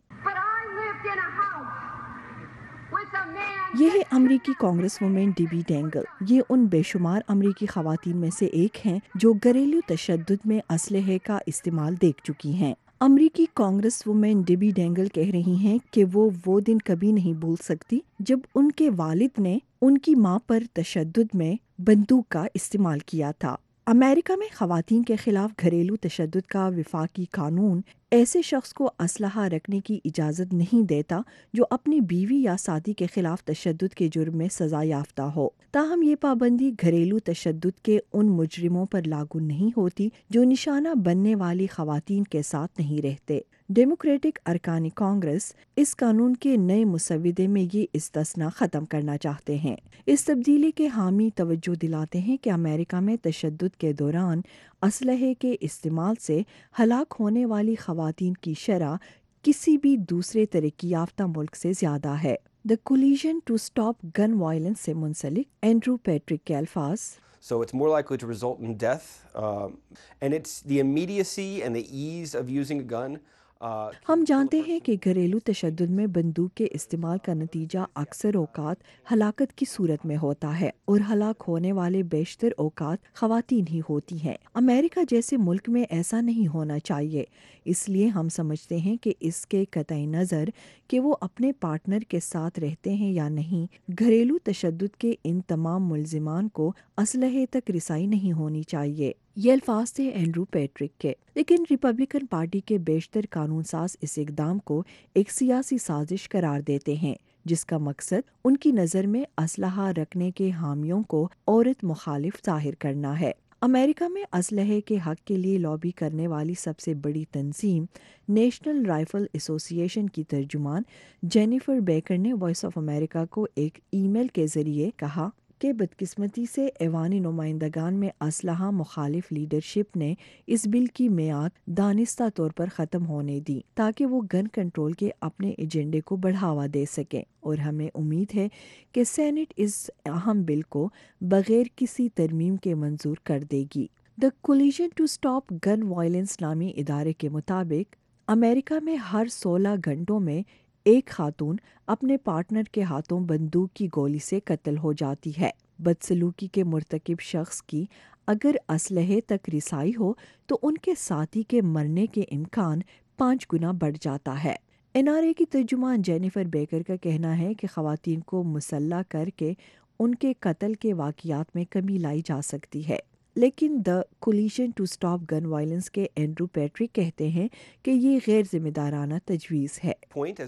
ये है अमरीकी कांग्रेस वुमेन डिबी डेंगल। ये उन बेशुमार अमरीकी खवातीन में से एक हैं जो घरेलू तशद्दुद में असलहे का इस्तेमाल देख चुकी हैं। अमरीकी कांग्रेस वुमेन डिबी डेंगल कह रही हैं कि वो वो दिन कभी नहीं भूल सकती जब उनके वालिद ने उनकी मां पर तशद्दुद में बंदूक का इस्तेमाल किया था। अमेरिका में खवातीन के खिलाफ घरेलू तशद्दुद का विफाकी कानून ऐसे शख्स को असलहा रखने की इजाज़त नहीं देता जो अपनी बीवी या साथी के खिलाफ तशद्दुद के जुर्म में सज़ा याफ्ता हो। ताहम ये पाबंदी घरेलू तशद्दुद के उन मुजरिमों पर लागू नहीं होती जो निशाना बनने वाली खवातीन के साथ नहीं रहते। डेमोक्रेटिक अरकानी कांग्रेस इस कानून के नए मुसविदे में ये इस्तिस्ना ख़त्म करना चाहते हैं। इस तब्दीली के हामी तवज्जो दिलाते हैं कि अमेरिका में तशद्दुद के दौरान असलहे के इस्तेमाल से हलाक होने वाली खवातीन की शरह किसी भी दूसरे तरक्की याफ्ता मुल्क से ज़्यादा है। The coalition to stop gun violence से मुंसलिक एंड्रू पैट्रिक के अल्फाज। So it's more likely to result in death, um, and it's the immediacy and the ease of using a gun. Uh, हम जानते हैं कि घरेलू तशद्दुद में बंदूक के इस्तेमाल का नतीजा अक्सर औकात हलाकत की सूरत में होता है और हलाक होने वाले बेशतर औकात खवातीन ही होती हैं। अमेरिका जैसे मुल्क में ऐसा नहीं होना चाहिए, इसलिए हम समझते हैं कि इसके कतई नज़र कि वो अपने पार्टनर के साथ रहते हैं या नहीं, घरेलू तशद्दुद के इन तमाम मुल्जिमान को असलहे तक रिसाई नहीं होनी चाहिए। ये अल्फाज थे एंड्रू पैट्रिक के। लेकिन रिपब्लिकन पार्टी के बेशतर कानून साज इस इकदाम को एक सियासी साजिश करार देते हैं जिसका मकसद उनकी नज़र में असलहा रखने के हामियों को औरत मुखालिफ जाहिर करना है। अमेरिका में असलहे के हक के लिए लॉबी करने वाली सबसे बड़ी तंजीम नेशनल राइफल एसोसिएशन की तर्जुमान जेनिफर बेकर ने वॉइस ऑफ अमेरिका को एक ईमेल के जरिए कहा कि बदकिस्मती से ऐवानी नुमाइंदगान में असलहा मुखालिफ लीडरशिप ने इस बिल की मियाद दानिस्ता तौर पर ख़त्म होने दी ताकि वो गन कंट्रोल के अपने एजेंडे को बढ़ावा दे सकें, और हमें उम्मीद है कि सेनेट इस अहम बिल को बगैर किसी तरमीम के मंजूर कर देगी। The coalition to stop gun violence नामी इदारे के मुताबिक अमेरिका में हर सोलह घंटों में एक खातून अपने पार्टनर के हाथों बंदूक की गोली से कत्ल हो जाती है। बदसलूकी के मुर्तकिब शख्स की अगर असलहे तक रिसाई हो तो उनके साथी के मरने के इम्कान पाँच गुना बढ़ जाता है। एन आर ए की तर्जुमान जेनिफर बेकर का कहना है कि खवातीन को मुसल्ला करके उनके कत्ल के वाक़ियात में कमी लाई जा सकती है, लेकिन the coalition to stop gun violence के एंड्रू पैट्रिक कहते हैं कि ये गैर जिम्मेदाराना तजवीज़ है।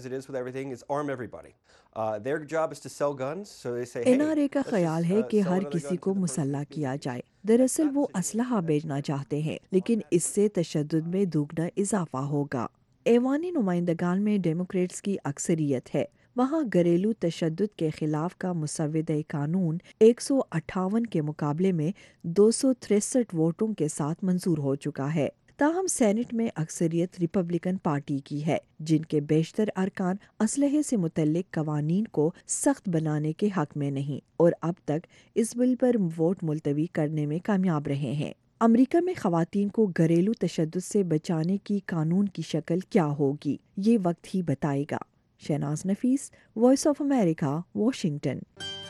एन आर ए का ख्याल है कि हर किसी को मुसल्ला किया जाए। दरअसल वो असलहा बेचना चाहते हैं, लेकिन इससे तशद्दुद में दुगना इजाफा होगा। ऐवानी नुमाइंदगान में डेमोक्रेट्स की अक्सरियत है, वहाँ घरेलू तशद्दुद के खिलाफ का मुसव्वदे कानून एक सौ अट्ठावन के मुकाबले में दो सौ तिरसठ वोटों के साथ मंजूर हो चुका है। ताहम सेनेट में अक्सरियत रिपब्लिकन पार्टी की है, जिनके बेशतर अरकान असलहे से मुतल्लिक कवानीन को सख्त बनाने के हक में नहीं और अब तक इस बिल पर वोट मुलतवी करने में कामयाब रहे हैं। अमरीका में खवातीन को घरेलू तशद्दुद से बचाने की कानून की शक्ल क्या होगी, ये वक्त ही बताएगा। Shahnaz Nafees, Voice of America, Washington.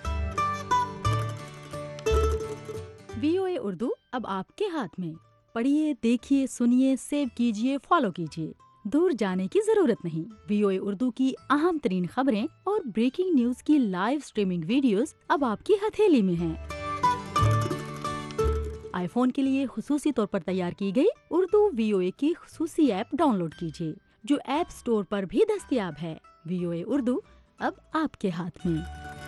VOA Urdu अब आपके हाथ में। पढ़िए, देखिए, सुनिए, सेव कीजिए, फॉलो कीजिए। दूर जाने की जरूरत नहीं। वीओए उर्दू की अहम तरीन खबरें और ब्रेकिंग न्यूज की लाइव स्ट्रीमिंग वीडियोस अब आपकी हथेली में हैं। आईफोन के लिए खुसूसी तौर पर तैयार की गई उर्दू वीओए की खुसूसी ऐप डाउनलोड कीजिए, जो ऐप स्टोर पर भी दस्तयाब है। वीओए उर्दू अब आपके हाथ में।